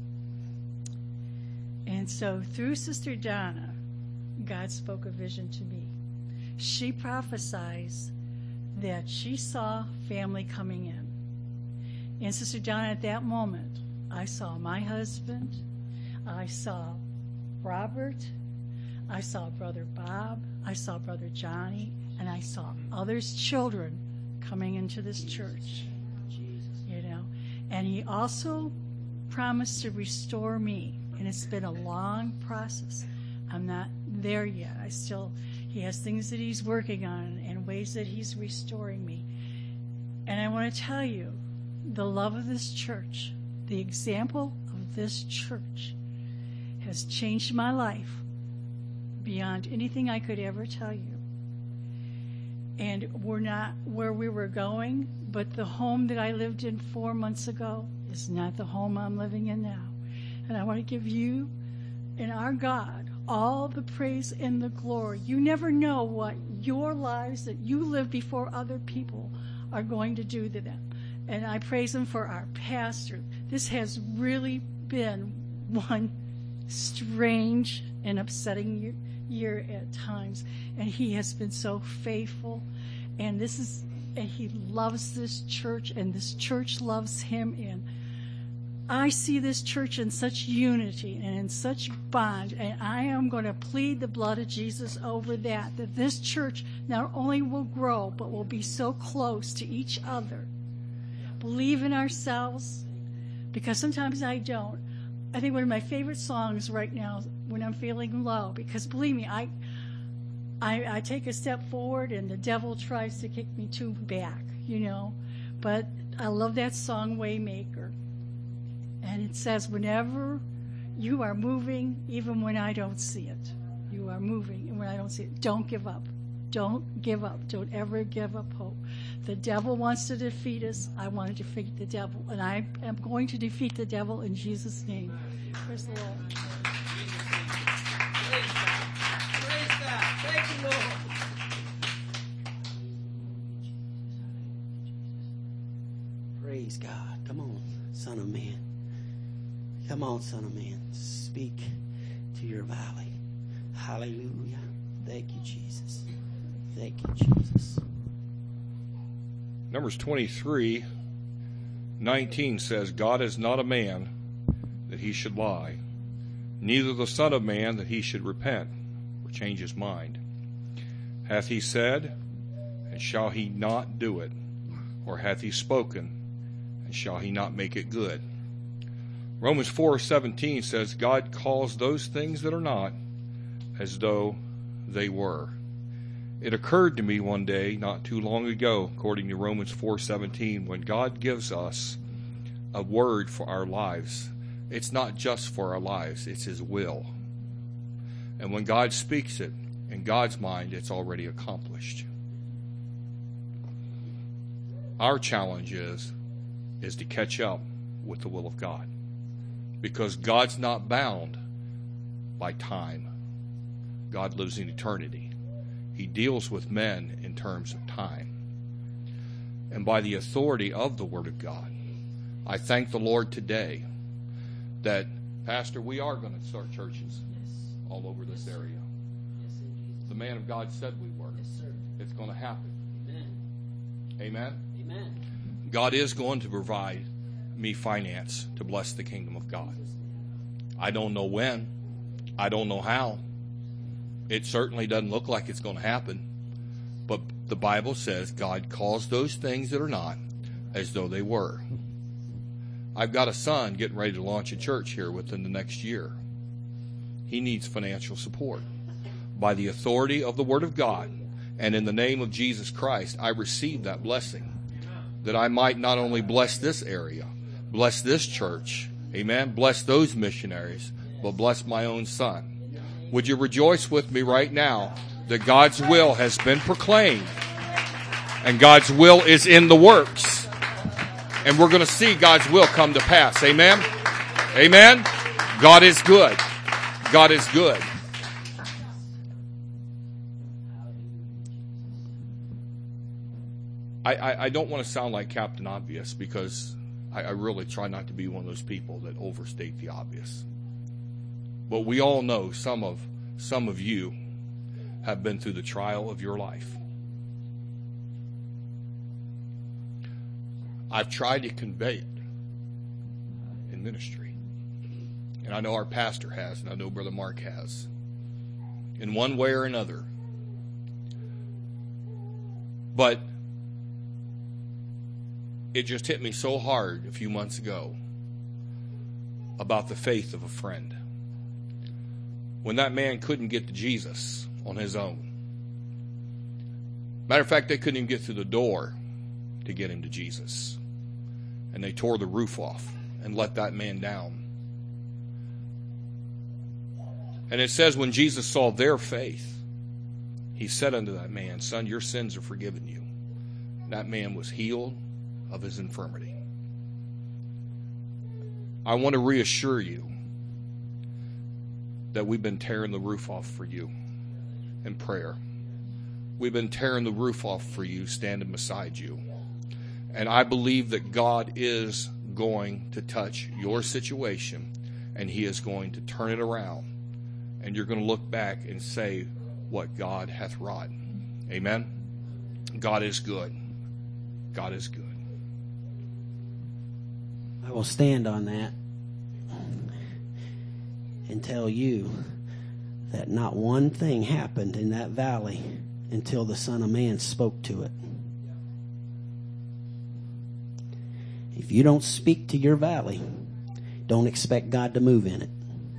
And so through Sister Donna, God spoke a vision to me. She prophesies that she saw family coming in. And Sister Donna, at that moment, I saw my husband, I saw Robert, I saw Brother Bob, I saw Brother Johnny, and I saw others' children coming into this church. You know, and he also promised to restore me, and it's been a long process. I'm not there yet. I still, he has things that he's working on and ways that he's restoring me. And I want to tell you, the love of this church, the example of this church has changed my life beyond anything I could ever tell you. And we're not where we were going, but the home that I lived in four months ago is not the home I'm living in now. And I want to give you and our God all the praise and the glory. You never know what your lives that you lived before other people are going to do to them. And I praise him for our pastor. This has really been one strange and upsetting year, year at times. And he has been so faithful. And this is, and he loves this church, and this church loves him. And I see this church in such unity and in such bond, and I am going to plead the blood of Jesus over that, that this church not only will grow, but will be so close to each other. Believe in ourselves, because sometimes I don't. I think one of my favorite songs right now when I'm feeling low, because believe me, I, I, I take a step forward and the devil tries to kick me two back, you know. But I love that song, Waymaker. And it says, whenever you are moving, even when I don't see it, you are moving, and when I don't see it, don't give up. Don't give up. Don't ever give up hope. The devil wants to defeat us. I want to defeat the devil, and I am going to defeat the devil in Jesus' name. Praise the Lord. Praise God. Praise God. Thank you, Lord. Praise God. Come on, Son of Man. Come on, Son of Man. Speak to your valley. Hallelujah. Thank you, Jesus. Thank you, Jesus. Numbers twenty-three nineteen says, God is not a man that he should lie, neither the Son of Man that he should repent or change his mind. Hath he said, and shall he not do it? Or hath he spoken, and shall he not make it good? Romans four seventeen says, God calls those things that are not as though they were. It occurred to me one day, not too long ago, according to Romans four seventeen, when God gives us a word for our lives, it's not just for our lives, it's his will. And when God speaks it, in God's mind, it's already accomplished. Our challenge is, is to catch up with the will of God. Because God's not bound by time. God lives in eternity. He deals with men in terms of time. And by the authority of the Word of God, I thank the Lord today that, Pastor, we are going to start churches all over this area. The man of God said we were. It's going to happen. Amen? Amen. God is going to provide me finance to bless the kingdom of God. I don't know when. I don't know how. It certainly doesn't look like it's going to happen. But the Bible says God calls those things that are not as though they were. I've got a son getting ready to launch a church here within the next year. He needs financial support. By the authority of the Word of God and in the name of Jesus Christ, I receive that blessing, that I might not only bless this area, bless this church, amen, bless those missionaries, but bless my own son. Would you rejoice with me right now that God's will has been proclaimed and God's will is in the works, and we're going to see God's will come to pass. Amen? Amen? God is good. God is good. I, I, I don't want to sound like Captain Obvious, because I, I really try not to be one of those people that overstate the obvious. But we all know some of some of you have been through the trial of your life. I've tried to convey it in ministry. And I know our pastor has, and I know Brother Mark has. In one way or another. But it just hit me so hard a few months ago about the faith of a friend. When that man couldn't get to Jesus on his own. Matter of fact, they couldn't even get through the door to get him to Jesus. And they tore the roof off and let that man down. And it says when Jesus saw their faith, he said unto that man, Son, your sins are forgiven you. That man was healed of his infirmity. I want to reassure you that we've been tearing the roof off for you in prayer. We've been tearing the roof off for you, standing beside you. And I believe that God is going to touch your situation, and he is going to turn it around. And you're going to look back and say what God hath wrought. Amen? God is good. God is good. I will stand on that and tell you that not one thing happened in that valley until the Son of Man spoke to it. If you don't speak to your valley, don't expect God to move in it.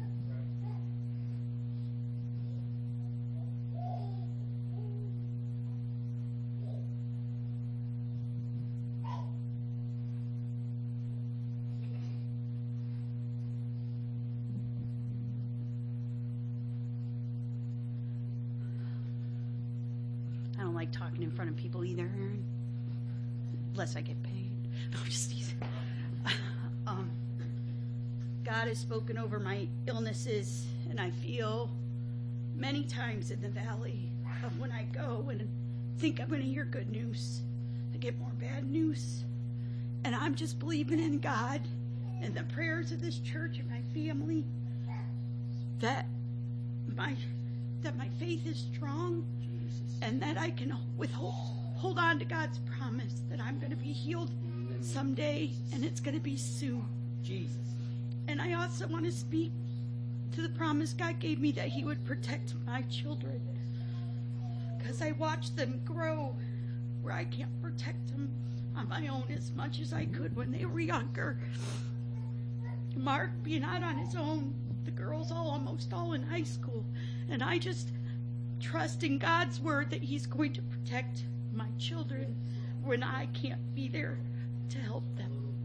I don't like talking in front of people either, Aaron. Unless I get paid. No, just teasing. Um, God has spoken over my illnesses, and I feel many times in the valley of when I go and think I'm going to hear good news, I get more bad news. And I'm just believing in God and the prayers of this church and my family that my that my faith is strong, and that I can withhold hold on to God's promise that I'm going to be healed someday, and it's going to be soon. Jesus. And I also want to speak to the promise God gave me that he would protect my children, because I watched them grow where I can't protect them on my own as much as I could when they were younger. Mark being out on his own, the girls all almost all in high school, and I just trust in God's word that he's going to protect my children when I can't be there to help them.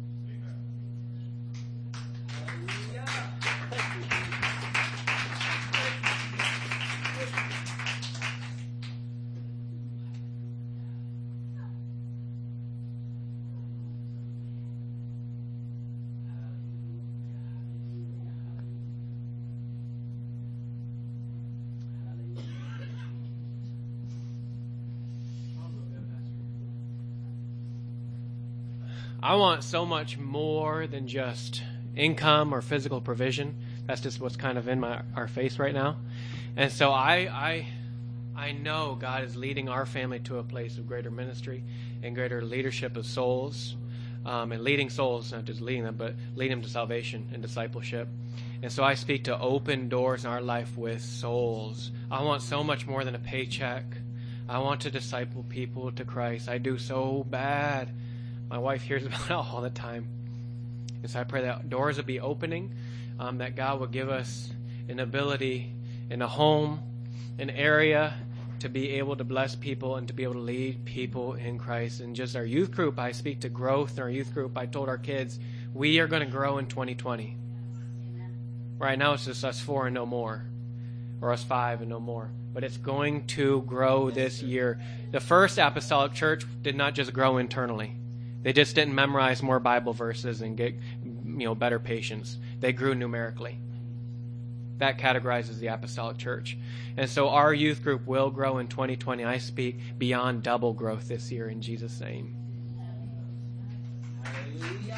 I want so much more than just income or physical provision. That's just what's kind of in my our face right now. And so I I I know God is leading our family to a place of greater ministry and greater leadership of souls, um, and leading souls, not just leading them, but leading them to salvation and discipleship. And so I speak to open doors in our life with souls. I want so much more than a paycheck. I want to disciple people to Christ. I do so bad. My wife hears about it all the time. And so I pray that doors will be opening, um, that God will give us an ability in a home, an area to be able to bless people and to be able to lead people in Christ. And just our youth group, I speak to growth in our youth group. I told our kids, we are going to grow in twenty twenty. Amen. Right now it's just us four and no more, or us five and no more. But it's going to grow this year. The first apostolic church did not just grow internally. They just didn't memorize more Bible verses and get, you know, better patience. They grew numerically. that categorizes the apostolic church. And so our youth group will grow in twenty twenty. I speak beyond double growth this year in Jesus' name. Hallelujah.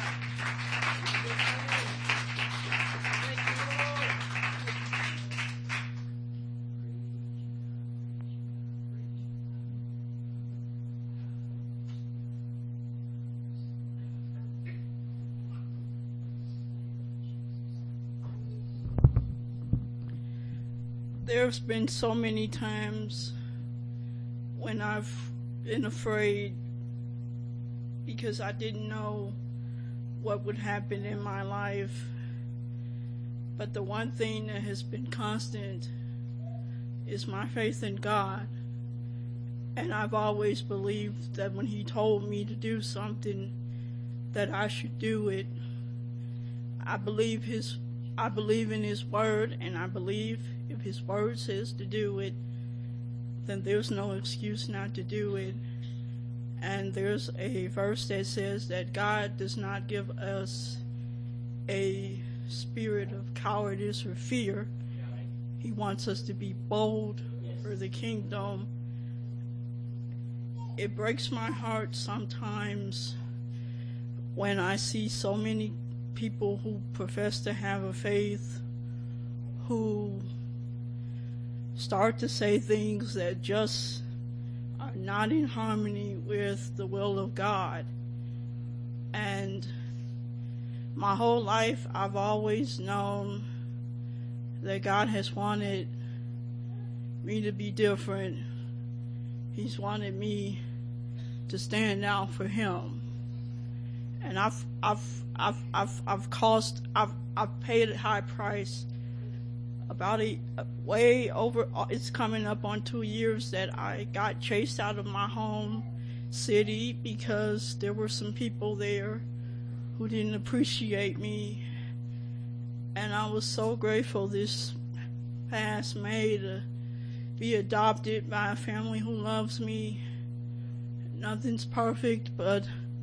There's been so many times when I've been afraid because I didn't know what would happen in my life. But the one thing that has been constant is my faith in God. And I've always believed that when He told me to do something, that I should do it. I believe His I believe in His word, and I believe if His word says to do it, then there's no excuse not to do it. And there's a verse that says that God does not give us a spirit of cowardice or fear. He wants us to be bold for the kingdom. It breaks my heart sometimes when I see so many people who profess to have a faith who start to say things that just are not in harmony with the will of God. And my whole life I've always known that God has wanted me to be different. He's wanted me to stand out for Him. And I've I've I've I've I've cost I've I've paid a high price. About a way over, it's coming up on two years that I got chased out of my home city because there were some people there who didn't appreciate me. And I was so grateful this past May to be adopted by a family who loves me. Nothing's perfect, but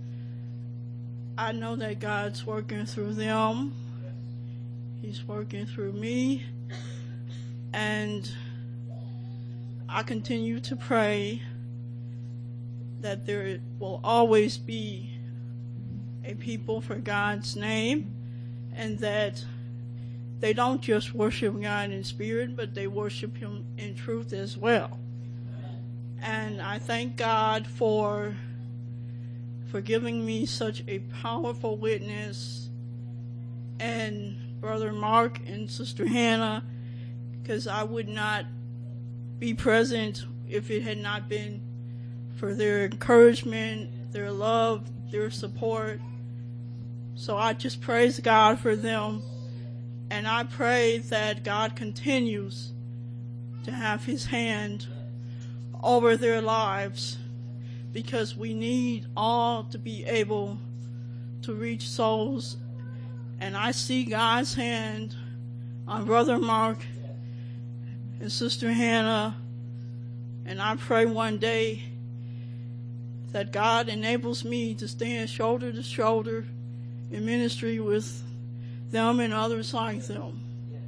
I know that God's working through them. He's working through me. And I continue to pray that there will always be a people for God's name, and that they don't just worship God in spirit, but they worship Him in truth as well. And I thank God for for giving me such a powerful witness, and Brother Mark and Sister Hannah, because I would not be present if it had not been for their encouragement, their love, their support. So I just praise God for them, and I pray that God continues to have His hand over their lives, because we need all to be able to reach souls. And I see God's hand on Brother Mark and Sister Hannah, and I pray one day that God enables me to stand shoulder to shoulder in ministry with them and others like them.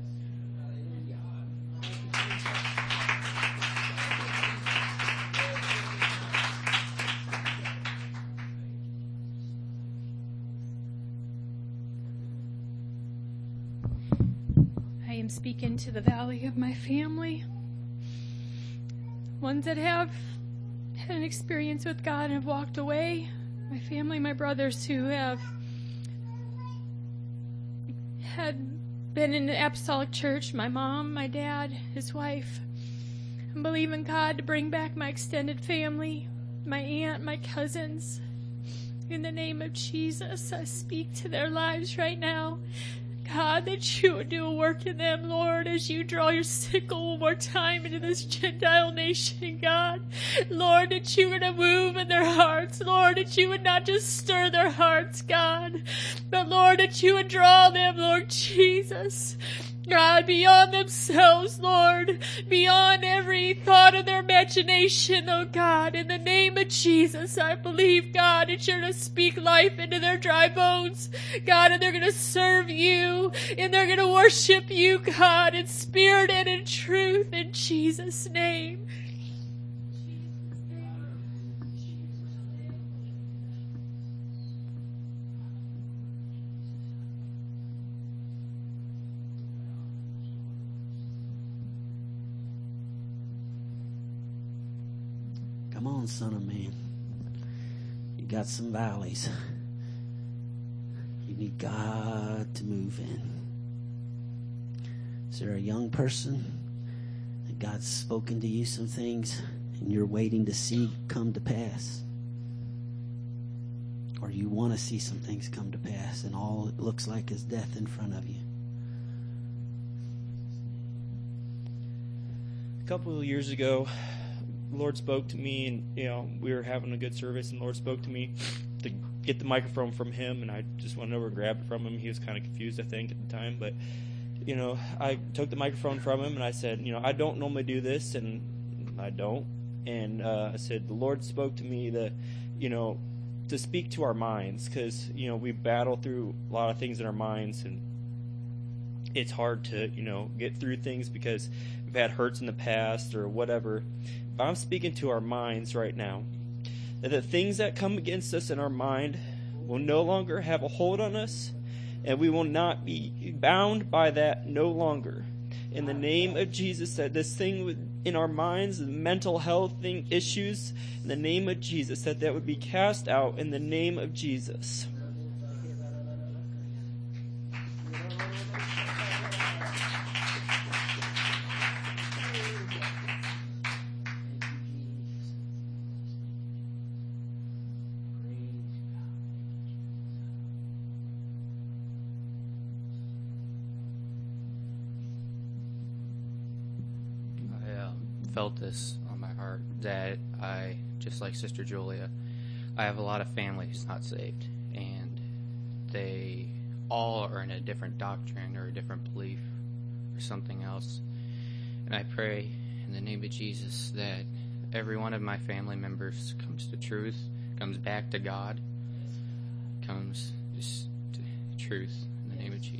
I am speaking to the valley of my family, ones that have had an experience with God and have walked away. My family, my brothers who have had been in the apostolic church, my mom, my dad, his wife. I'm believing God to bring back my extended family, my aunt, my cousins. In the name of Jesus, I speak to their lives right now. God, that you would do a work in them, Lord, as you draw your sickle one more time into this Gentile nation, God. Lord, that you were to move in their hearts, Lord, that you would not just stir their hearts, God, but Lord, that you would draw them, Lord Jesus. God, beyond themselves, Lord, beyond every thought of their imagination, oh God, in the name of Jesus, I believe, God, that you're going to speak life into their dry bones, God, and they're going to serve you you, and they're going to worship you, God, in spirit and in truth, in Jesus' name. Come on, son of man. You got some valleys. You need God to move in. Is there a young person that God's spoken to you some things and you're waiting to see come to pass? Or you want to see some things come to pass and all it looks like is death in front of you? A couple of years ago, the Lord spoke to me, and you know we were having a good service, and the Lord spoke to me to get the microphone from him, and I just went over and grabbed it from him. He was kind of confused, I think, at the time, but you know I took the microphone from him, and I said, you know, I don't normally do this, and I don't, and uh, I said the Lord spoke to me that, you know, to speak to our minds, because you know we battle through a lot of things in our minds, and it's hard to you know get through things because we've had hurts in the past or whatever. But I'm speaking to our minds right now, that the things that come against us in our mind will no longer have a hold on us, and we will not be bound by that no longer. In the name of Jesus, that this thing in our minds, the mental health thing, issues, in the name of Jesus, that that would be cast out in the name of Jesus. Felt this on my heart, that I, just like Sister Julia, I have a lot of families not saved, and they all are in a different doctrine or a different belief or something else. And I pray in the name of Jesus that every one of my family members comes to truth, comes back to God, comes just to truth in the name of Jesus.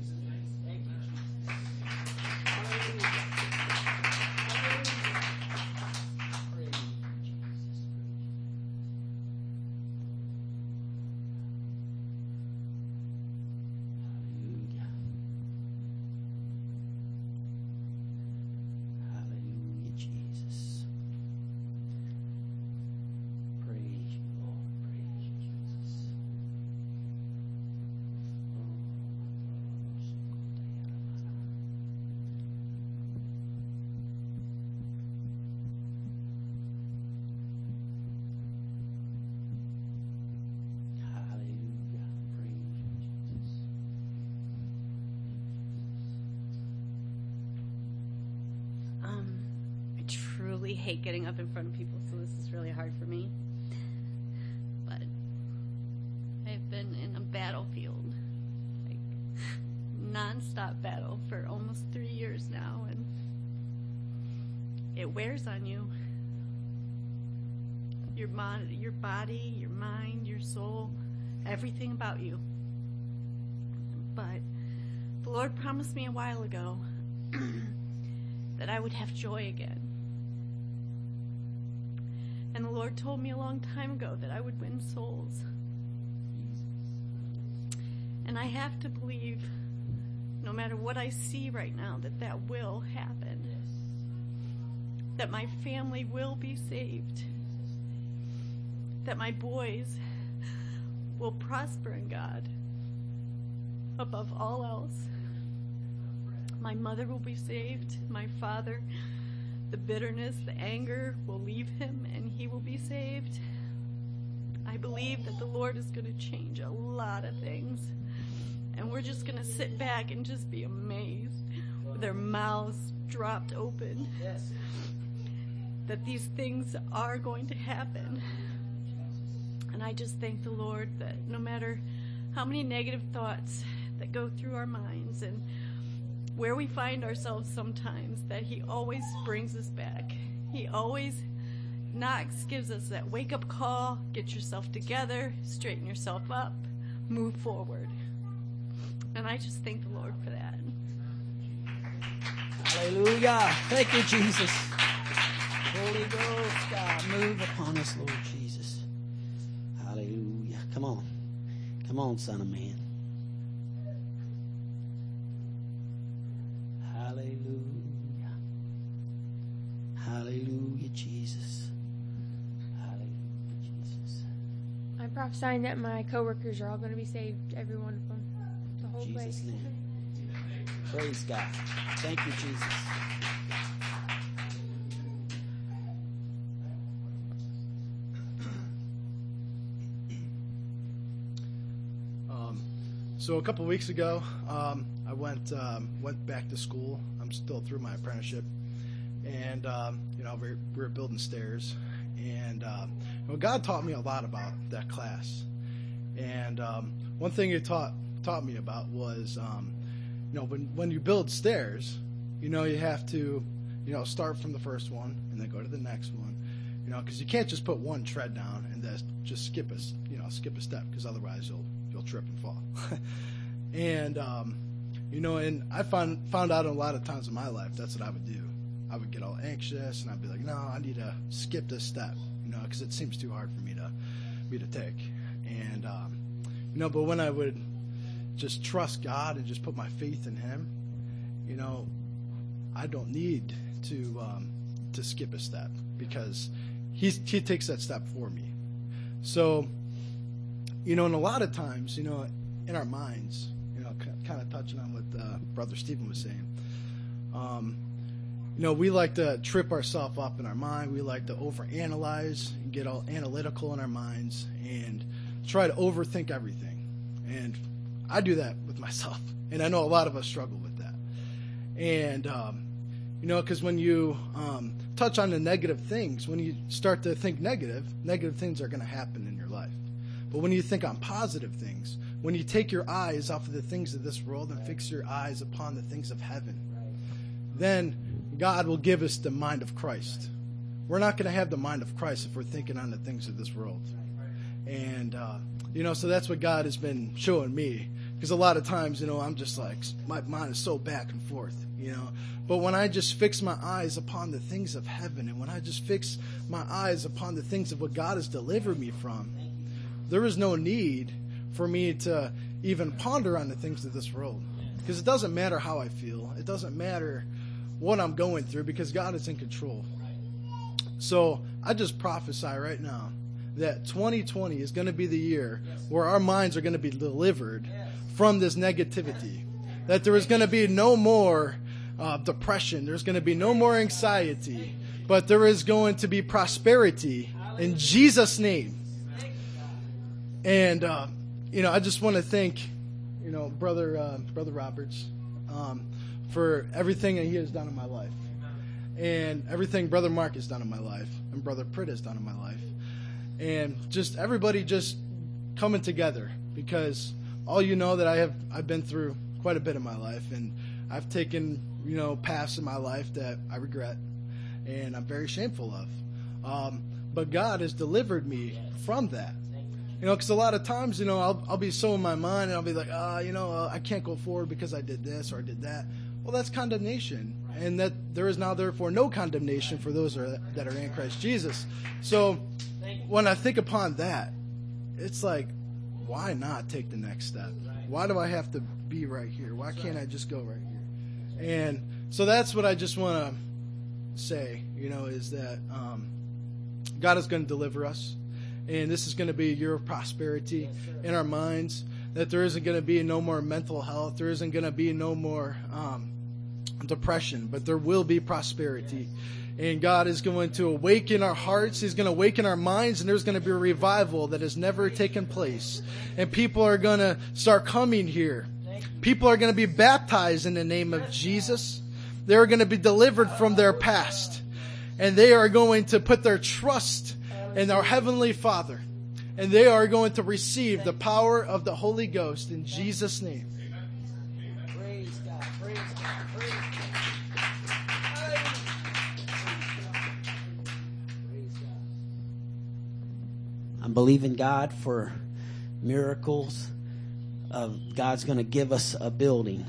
Hate getting up in front of people, so this is really hard for me. But I've been in a battlefield, like non-stop battle for almost three years now, and it wears on you. Your mon- your body, your mind, your soul, everything about you. But the Lord promised me a while ago that I would have joy again. And the Lord told me a long time ago that I would win souls. And I have to believe, no matter what I see right now, that that will happen. That my family will be saved. That my boys will prosper in God above all else. My mother will be saved. My father, the bitterness, the anger will leave him, and he will be saved. I believe that the Lord is going to change a lot of things, and we're just going to sit back and just be amazed with our mouths dropped open that these things are going to happen. And I just thank the Lord that no matter how many negative thoughts that go through our minds and where we find ourselves sometimes, that he always brings us back. He always knocks, gives us that wake-up call, get yourself together, straighten yourself up, move forward. And I just thank the Lord for that. Hallelujah. Thank you, Jesus. Holy Ghost, God, move upon us, Lord Jesus. Hallelujah. Come on. Come on, Son of Man. Hallelujah. Hallelujah, Jesus. Hallelujah, Jesus. I'm prophesying that my coworkers are all going to be saved, every one of them, the whole Jesus' place. name. Praise God. Thank you, Jesus. Um, so a couple weeks ago, um, I went um, went back to school. I'm still through my apprenticeship, and um, you know we're, we're building stairs, and um, you know, God taught me a lot about that class. And um, one thing He taught taught me about was, um, you know, when when you build stairs, you know, you have to, you know, start from the first one and then go to the next one, you know, because you can't just put one tread down and then just skip a, you know, skip a step, because otherwise you'll you'll trip and fall. and um, you know, and I found found out a lot of times in my life that's what I would do. I would get all anxious and I'd be like, no, I need to skip this step, you know, because it seems too hard for me to me to take. And um, you know, but when I would just trust God and just put my faith in Him, you know, I don't need to um, to skip a step, because He's, He takes that step for me. So, you know, and a lot of times, you know, in our minds, you know, kind of touching on what uh, Brother Stephen was saying, um, you know, we like to trip ourselves up in our mind. We like to overanalyze and get all analytical in our minds and try to overthink everything. And I do that with myself, and I know a lot of us struggle with that. And, um, you know, because when you um, touch on the negative things, when you start to think negative, negative things are going to happen in your life. But when you think on positive things, when you take your eyes off of the things of this world and fix your eyes upon the things of heaven, then God will give us the mind of Christ. We're not going to have the mind of Christ if we're thinking on the things of this world. And, uh, you know, so that's what God has been showing me. Because a lot of times, you know, I'm just like, my mind is so back and forth, you know. But when I just fix my eyes upon the things of heaven, and when I just fix my eyes upon the things of what God has delivered me from, there is no need for me to even ponder on the things of this world. Because it doesn't matter how I feel. It doesn't matter what I'm going through, because God is in control. So I just prophesy right now that twenty twenty is going to be the year where our minds are going to be delivered from this negativity. That there is going to be no more uh, depression. There's going to be no more anxiety. But there is going to be prosperity in Jesus' name. And, uh, you know, I just want to thank, you know, Brother uh, Brother Roberts um, for everything that he has done in my life. And everything Brother Mark has done in my life. And Brother Pritt has done in my life. And just everybody just coming together, because all you know that I have I've been through quite a bit in my life, and I've taken, you know, paths in my life that I regret and I'm very shameful of. Um, but God has delivered me from that. You know, because a lot of times, you know, I'll I'll be so in my mind and I'll be like, ah, uh, you know, uh, I can't go forward because I did this or I did that. Well, that's condemnation, and that there is now therefore no condemnation for those are, that are in Christ Jesus. So when I think upon that, it's like, why not take the next step? Why do I have to be right here? Why can't I just go right here? And so that's what I just want to say, you know, is that um, God is going to deliver us. And this is going to be a year of prosperity in our minds, that there isn't going to be no more mental health. There isn't going to be no more um, depression, but there will be prosperity. And God is going to awaken our hearts. He's going to awaken our minds, and there's going to be a revival that has never taken place. And people are going to start coming here. People are going to be baptized in the name of Jesus. They're going to be delivered from their past. And they are going to put their trust in our Heavenly Father. And they are going to receive the power of the Holy Ghost in Jesus' name. Praise God. Praise God. Praise God. I'm believing God for miracles of God's going to give us a building.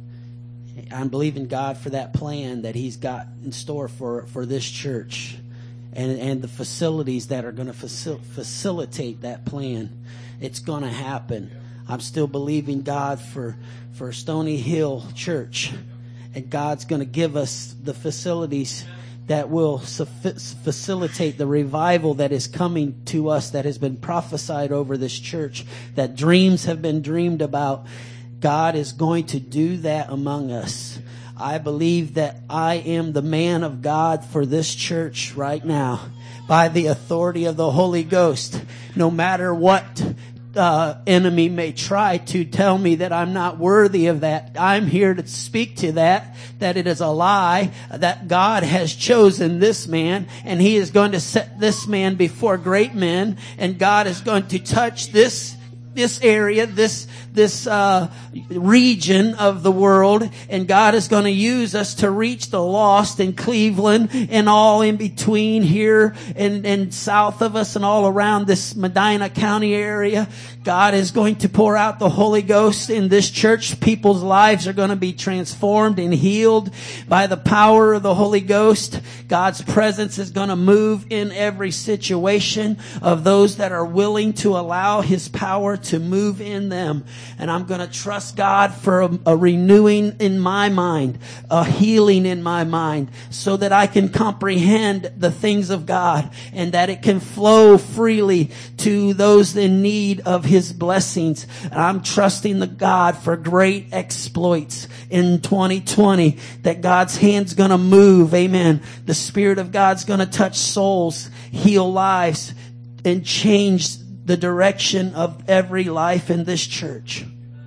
I'm believing God for that plan that He's got in store for, for this church, and and the facilities that are going to facil- facilitate that plan. It's going to happen. I'm still believing God for for Stony Hill Church, and God's going to give us the facilities that will facilitate the revival that is coming to us, that has been prophesied over this church, that dreams have been dreamed about. God is going to do that among us. I believe that I am the man of God for this church right now by the authority of the Holy Ghost. No matter what uh, enemy may try to tell me that I'm not worthy of that, I'm here to speak to that, that it is a lie, that God has chosen this man, and He is going to set this man before great men, and God is going to touch this this area, this this uh region of the world, and God is going to use us to reach the lost in Cleveland and all in between here and, and south of us and all around this Medina County area. God is going to pour out the Holy Ghost in this church. People's lives are going to be transformed and healed by the power of the Holy Ghost. God's presence is going to move in every situation of those that are willing to allow His power to move in them. And I'm going to trust God for a, a renewing in my mind, a healing in my mind, so that I can comprehend the things of God and that it can flow freely to those in need of His blessings. And I'm trusting the God for great exploits in twenty twenty, that God's hand's going to move. Amen. The Spirit of God's going to touch souls, heal lives, and change the direction of every life in this church.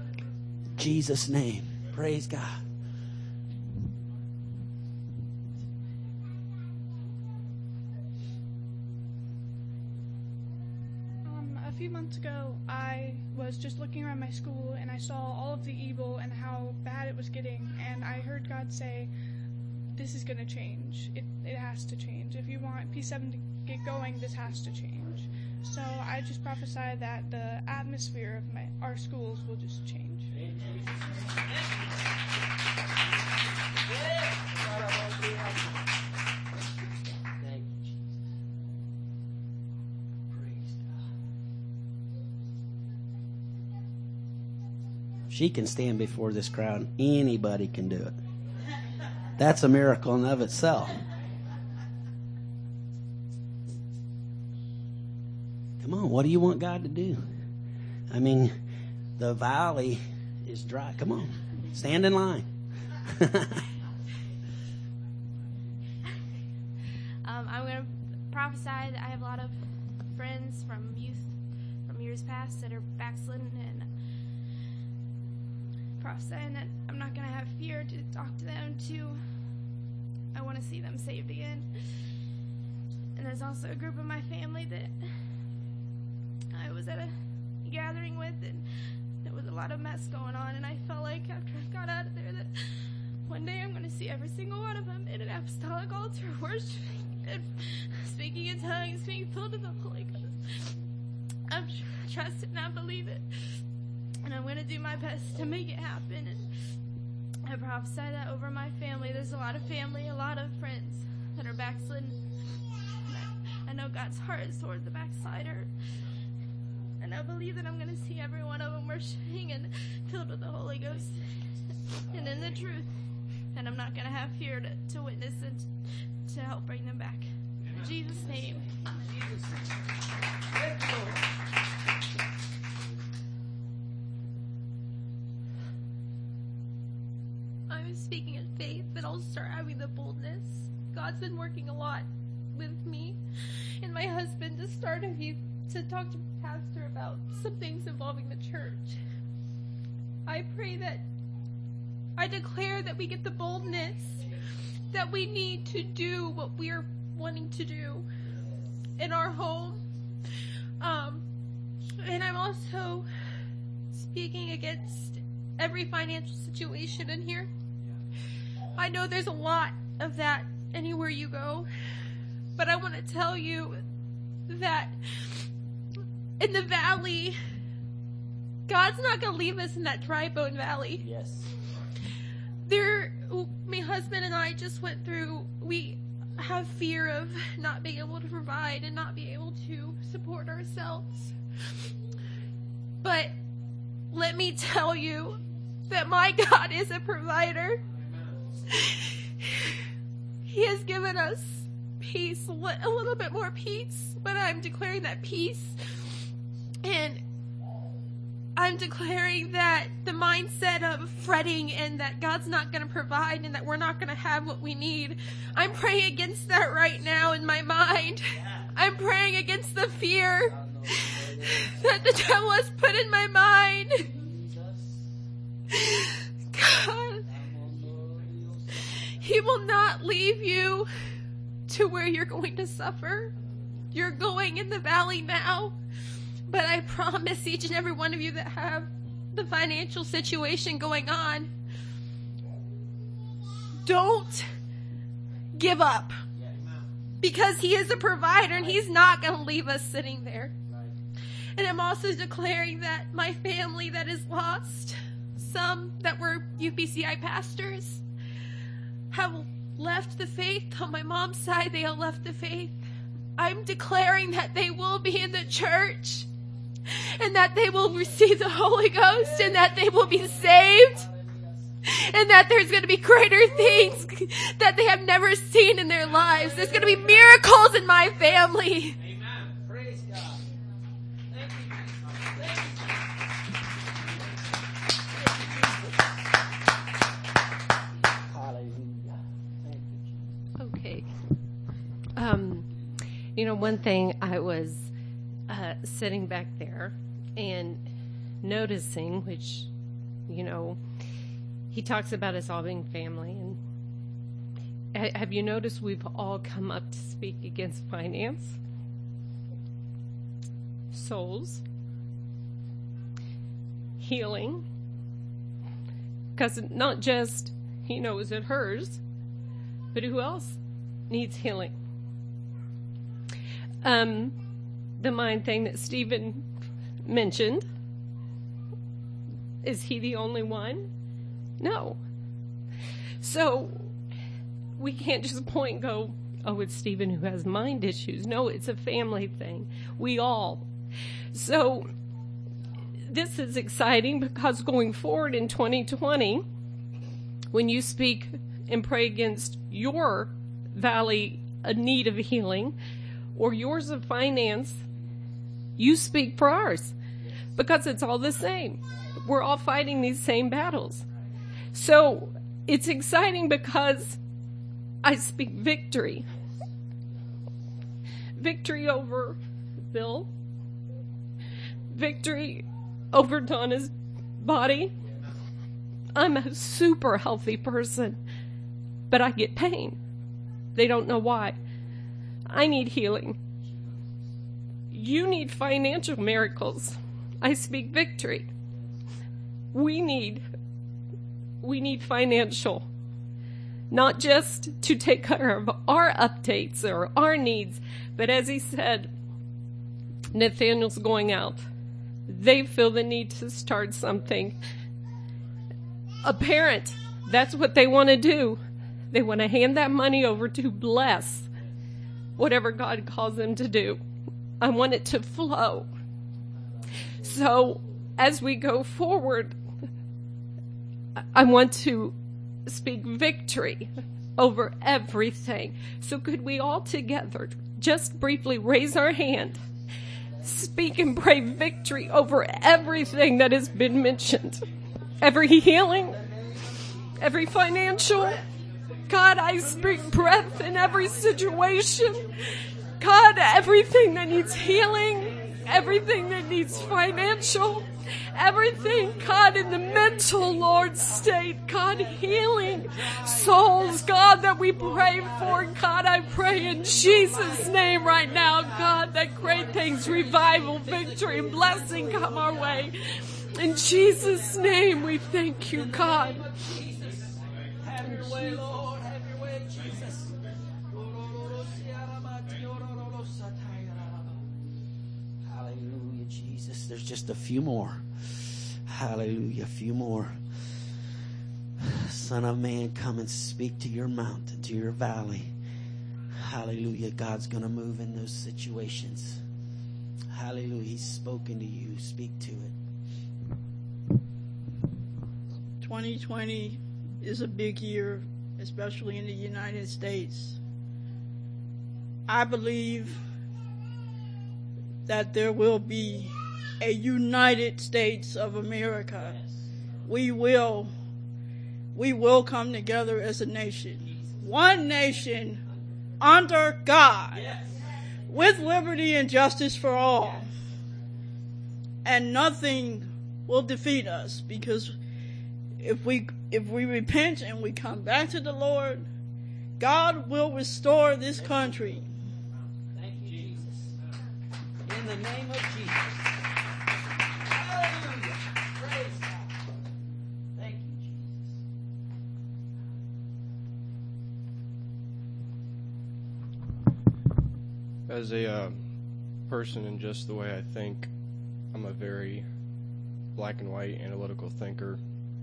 In Jesus' name. Praise God. Um, a few months ago, I was just looking around my school and I saw all of the evil and how bad it was getting, and I heard God say, this is going to change. It, it has to change. If you want P seven to get going, this has to change. So I just prophesy that the atmosphere of my, our schools will just change. She can stand before this crowd. Anybody can do it. That's a miracle in of itself. Come on, what do you want God to do? I mean, the valley is dry. Come on, stand in line. um, I'm going to prophesy that I have a lot of friends from youth, from years past, that are backslidden, and prophesying that I'm not going to have fear to talk to them, to I want to see them saved again. And there's also a group of my family that I was at a gathering with, and there was a lot of mess going on, and I felt like after I got out of there that one day I'm going to see every single one of them in an apostolic altar worshiping and speaking in tongues, being filled with the Holy Ghost. I'm tr- trusting and I believe it, and I'm going to do my best to make it happen. And I prophesy that over my family. There's a lot of family, a lot of friends that are backslidden. I know God's heart is toward the backslider. And I believe that I'm going to see every one of them worshiping and filled with the Holy Ghost and in the truth. And I'm not going to have fear to, to witness and to, to help bring them back. In Jesus' name. Jesus. I'm speaking in faith that I'll start having the boldness. God's been working a lot with me and my husband to start a few to talk to Pastor about some things involving the church. I pray that I declare that we get the boldness that we need to do what we're wanting to do in our home. Um, and I'm also speaking against every financial situation in here. I know there's a lot of that anywhere you go, but I want to tell you that in the valley, God's not going to leave us in that dry bone valley. Yes. There, my husband and I just went through, we have fear of not being able to provide and not being able to support ourselves. But let me tell you that my God is a provider. He has given us peace, a little bit more peace, but I'm declaring that peace. And I'm declaring that the mindset of fretting and that God's not going to provide and that we're not going to have what we need, I'm praying against that right now in my mind. I'm praying against the fear that the devil has put in my mind. God, He will not leave you to where you're going to suffer. You're going in the valley now. But I promise each and every one of you that have the financial situation going on, don't give up. Because He is a provider and He's not going to leave us sitting there. And I'm also declaring that my family that is lost, some that were U P C I pastors, have left the faith. On my mom's side, they have left the faith. I'm declaring that they will be in the church and that they will receive the Holy Ghost and that they will be saved and that there's going to be greater things that they have never seen in their lives. There's going to be miracles in my family. Amen. Praise God. Thank you, Jesus. Hallelujah. Thank you, Jesus. Okay. Um, you know, one thing I was uh, sitting back there and noticing, which, you know, he talks about us all being family. And ha- have you noticed we've all come up to speak against finance, souls, healing? Because not just he knows it hers, but who else needs healing? Um, the mind thing that Stephen mentioned, is he the only one? No. So we can't just point and go, oh, it's Stephen who has mind issues. No, it's a family thing. We all. So this is exciting because going forward in twenty twenty, when you speak and pray against your valley, a need of healing, or yours of finance, you speak for ours because it's all the same. We're all fighting these same battles. So it's exciting because I speak victory. Victory over Bill. Victory over Donna's body. I'm a super healthy person, but I get pain. They don't know why. I need healing. You need financial miracles. I speak victory. We need, we need financial, not just to take care of our updates or our needs, but as he said, Nathaniel's going out. They feel the need to start something. A parent, that's what they want to do. They want to hand that money over to bless whatever God calls them to do. I want it to flow. So as we go forward, I want to speak victory over everything. So could we all together just briefly raise our hand, speak and pray victory over everything that has been mentioned? Every healing, every financial. God, I speak breath in every situation. God, everything that needs healing, everything that needs financial, everything, God, in the mental, Lord, state, God, healing souls, God, that we pray for. God, I pray in Jesus' name right now, God, that great things, revival, victory, and blessing come our way. In Jesus' name, we thank you, God. Have your way, Lord. Have your way, Jesus. Hallelujah, Jesus. There's just a few more. Hallelujah. A few more. Son of man, come and speak to your mountain, to your valley. Hallelujah. God's going to move in those situations. Hallelujah. He's spoken to you. Speak to it. twenty twenty is a big year, especially in the United States. I believe that there will be a United States of America. We will, we will come together as a nation. One nation under God, with liberty and justice for all. And nothing will defeat us, because if we if we repent and we come back to the Lord, God will restore this country. Thank you, Jesus. In the name of Jesus. Hallelujah. Praise God. Thank you, Jesus. As a uh, person and just the way I think, I'm a very black and white analytical thinker,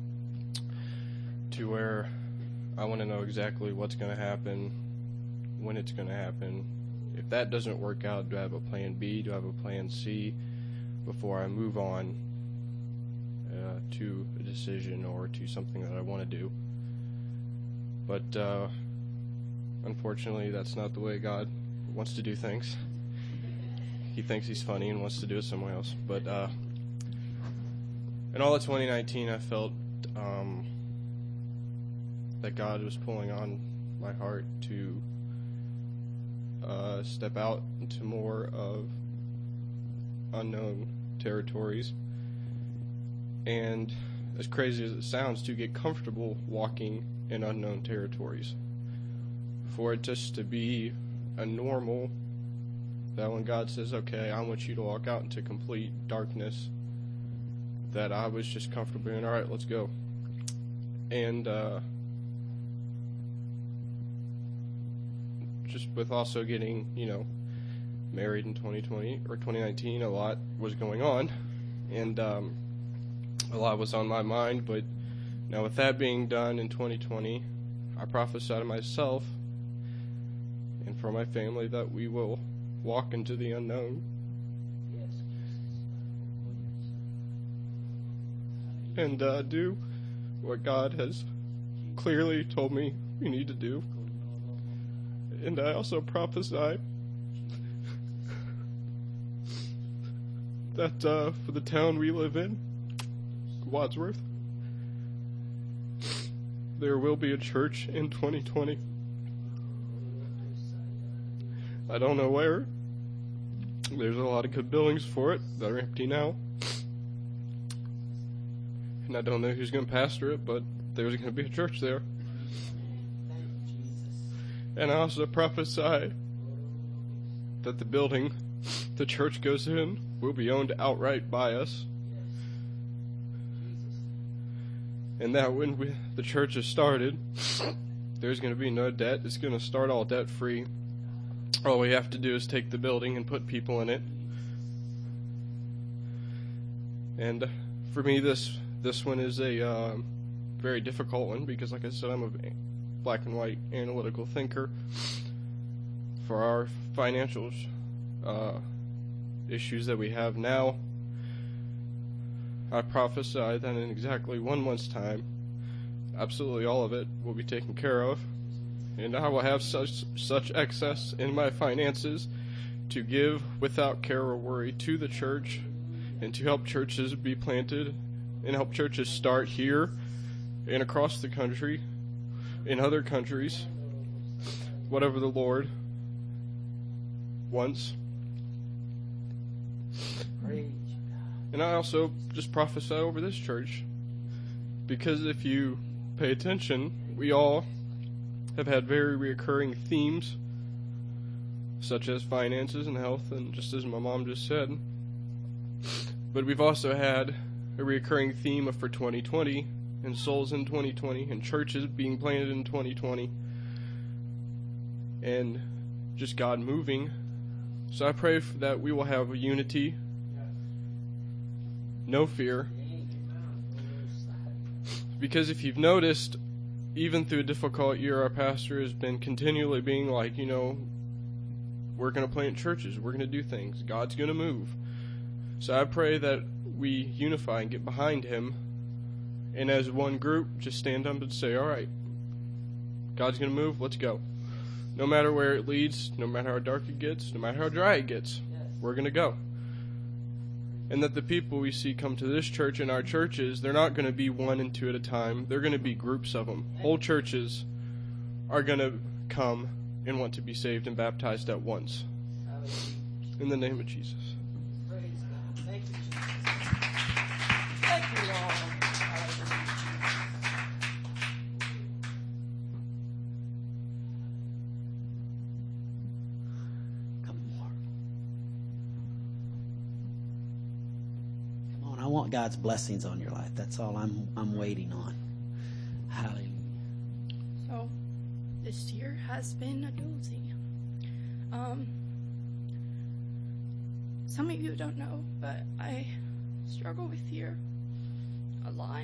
to where I want to know exactly what's going to happen, when it's going to happen. If that doesn't work out, do I have a plan B? Do I have a plan C before I move on uh, to a decision or to something that I want to do? But uh, unfortunately, that's not the way God wants to do things. He thinks he's funny and wants to do it somewhere else. But uh, in all of twenty nineteen, I felt um, that God was pulling on my heart to uh, step out into more of unknown territories. And as crazy as it sounds, to get comfortable walking in unknown territories. For it just to be a normal, that when God says, okay, I want you to walk out into complete darkness, that I was just comfortable in, all right, let's go. And uh, just with also getting, you know, married in twenty twenty or twenty nineteen, a lot was going on, and um, a lot was on my mind. But now with that being done in twenty twenty, I prophesy to myself and for my family that we will walk into the unknown. And uh, do what God has clearly told me we need to do. And I also prophesy that uh, for the town we live in, Wadsworth, there will be a church in twenty twenty. I don't know where. There's a lot of good buildings for it that are empty now. And I don't know who's going to pastor it, but there's going to be a church there. And I also prophesy that the building the church goes in will be owned outright by us. And that when we, the church is started, there's going to be no debt. It's going to start all debt-free. All we have to do is take the building and put people in it. And for me, this this one is a uh, very difficult one because, like I said, I'm a black and white analytical thinker. For our financial uh, issues that we have now, I prophesy that in exactly one month's time, absolutely all of it will be taken care of. And I will have such such excess in my finances to give without care or worry to the church and to help churches be planted and help churches start here and across the country, in other countries, whatever the Lord wants. And I also just prophesy over this church, because if you pay attention, we all have had very recurring themes, such as finances and health, and just as my mom just said. But we've also had a recurring theme of for twenty twenty, and souls in twenty twenty, and churches being planted in twenty twenty, and just God moving. So I pray that we will have unity, no fear, Because if you've noticed, even through a difficult year, our pastor has been continually being like, you know, we're going to plant churches, we're going to do things, God's going to move. So I pray that we unify and get behind him, and as one group, just stand up and say, all right, God's going to move, let's go. No matter where it leads, no matter how dark it gets, no matter how dry it gets, we're going to go. And that the people we see come to this church and our churches, they're not going to be one and two at a time. They're going to be groups of them. Whole churches are going to come and want to be saved and baptized at once. In the name of Jesus. Praise God. Thank you, Jesus. Thank you, Lord. I want God's blessings on your life. That's all I'm I'm waiting on. Hallelujah. So, this year has been a doozy. Um, some of you don't know, but I struggle with fear a lot.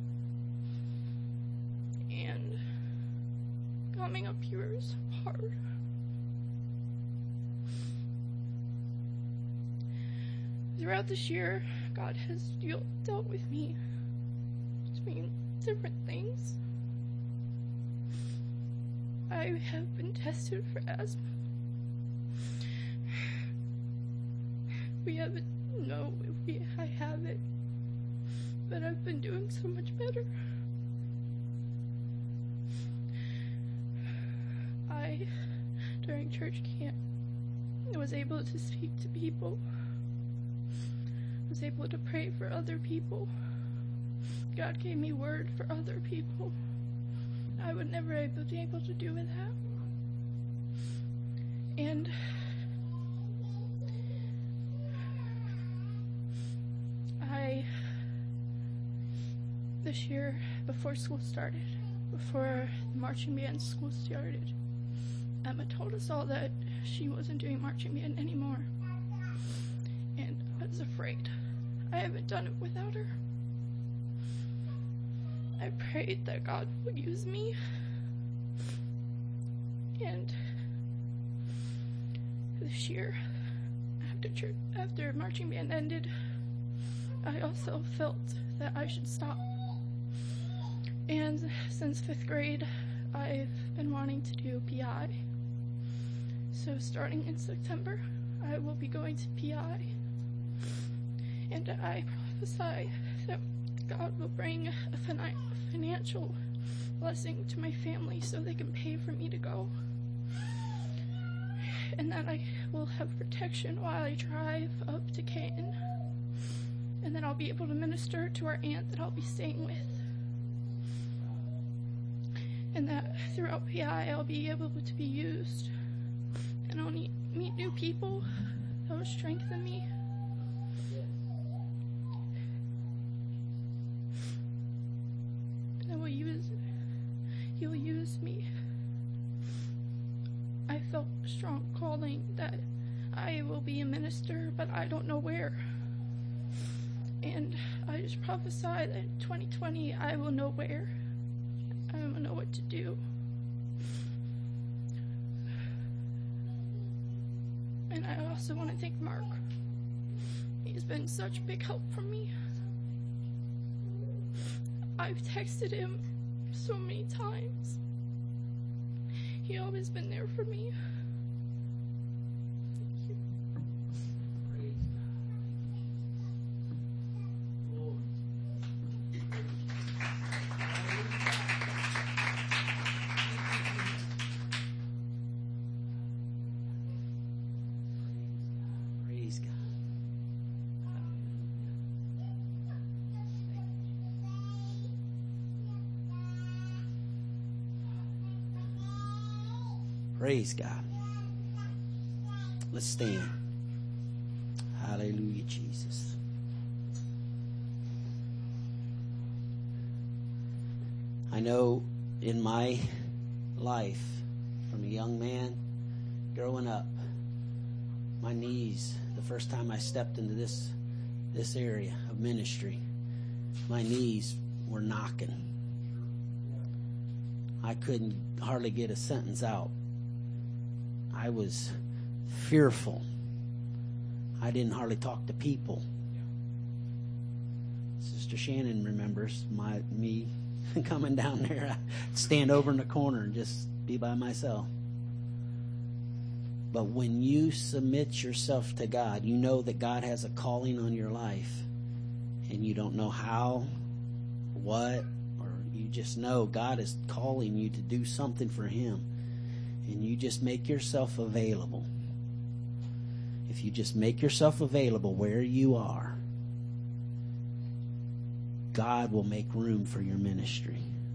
And coming up here is hard. Throughout this year, God has deal, dealt with me between different things. I have been tested for asthma. We haven't know if we, I have it, but I've been doing so much better. I, during church camp, was able to speak to people. Was able to pray for other people. God gave me word for other people. I would never be able to do without. And I, this year, before school started, before the marching band school started, Emma told us all that she wasn't doing marching band anymore. And I was afraid. I haven't done it without her. I prayed that God would use me. And this year, after church, after marching band ended, I also felt that I should stop. And since fifth grade, I've been wanting to do P I. So starting in September, I will be going to P I. And I prophesy that God will bring a financial blessing to my family so they can pay for me to go. And that I will have protection while I drive up to Canton. And then I'll be able to minister to our aunt that I'll be staying with. And that throughout P I I'll be able to be used. And I'll meet new people that will strengthen me. And will use, he will use me. I felt a strong calling that I will be a minister, but I don't know where. And I just prophesy that in twenty twenty I will know where. I will know what to do. And I also want to thank Mark. He's been such a big help for me. I've texted him so many times. He always been there for me. Thank you. Praise God. Praise God. Let's stand. Hallelujah, Jesus. I know in my life, from a young man growing up, my knees, the first time I stepped into this this area of ministry, my knees were knocking. I couldn't hardly get a sentence out. I was fearful. I didn't hardly talk to people. Sister Shannon remembers my me coming down there. I'd stand over in the corner and just be by myself. But when you submit yourself to God, you know that God has a calling on your life, and you don't know how, what, or you just know God is calling you to do something for Him, and you just make yourself available. If you just make yourself available where you are, God will make room for your ministry.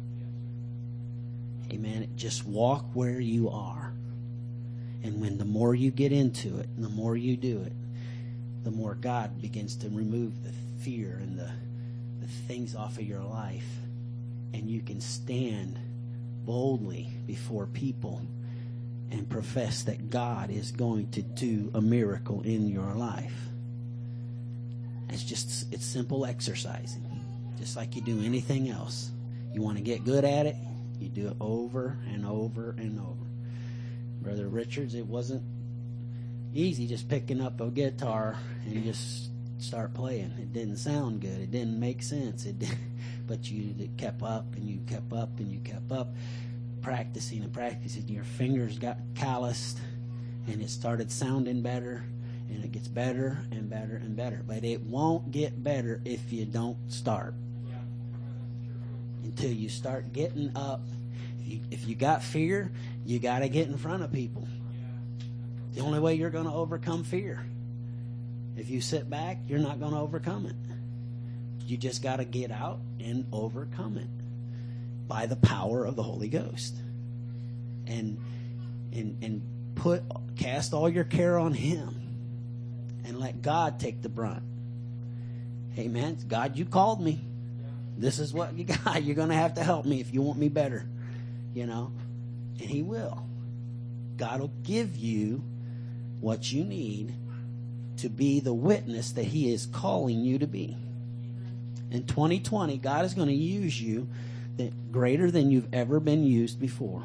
Amen. Just walk where you are. And when the more you get into it, and the more you do it, the more God begins to remove the fear and the, the things off of your life. And you can stand boldly before people and profess that God is going to do a miracle in your life. It's just, it's simple exercising. Just like you do anything else. You want to get good at it, you do it over and over and over. Brother Richards, it wasn't easy just picking up a guitar and just start playing. It didn't sound good. It didn't make sense. It did, but you kept up and you kept up and you kept up, practicing and practicing. Your fingers got calloused and it started sounding better, and it gets better and better and better. But it won't get better if you don't start. Until you start getting up. If you, if you got fear, you got to get in front of people. The only way you're going to overcome fear. If you sit back, you're not going to overcome it. You just got to get out and overcome it by the power of the Holy Ghost. And and and put cast all your care on Him and let God take the brunt. Amen. God, you called me. This is what you got. You're going to have to help me if you want me better. You know, and He will. God will give you what you need to be the witness that He is calling you to be. In twenty twenty, God is going to use you that greater than you've ever been used before.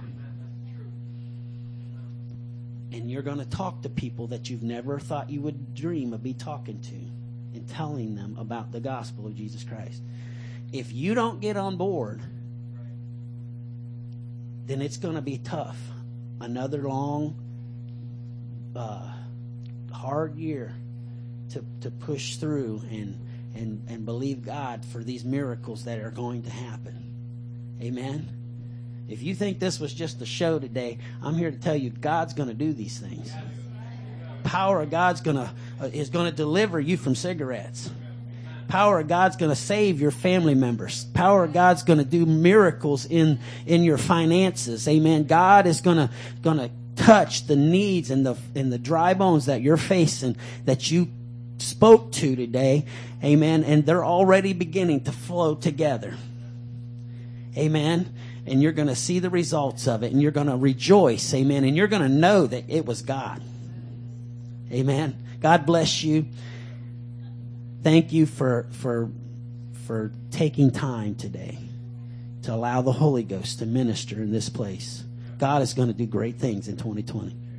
And you're going to talk to people that you've never thought you would dream of be talking to and telling them about the gospel of Jesus Christ. If you don't get on board, then it's going to be tough. Another long, uh, hard year to to push through and, and, and believe God for these miracles that are going to happen. Amen? If you think this was just a show today, I'm here to tell you God's going to do these things. Power of God's going to uh, is going to deliver you from cigarettes. Power of God's going to save your family members. Power of God's going to do miracles in, in your finances. Amen. God is going to, going to touch the needs and the, and the dry bones that you're facing, that you spoke to today. Amen. And they're already beginning to flow together. Amen. And you're going to see the results of it, and you're going to rejoice. Amen. And you're going to know that it was God. Amen. God bless you. Thank you for for for taking time today to allow the Holy Ghost to minister in this place. God is going to do great things in twenty twenty.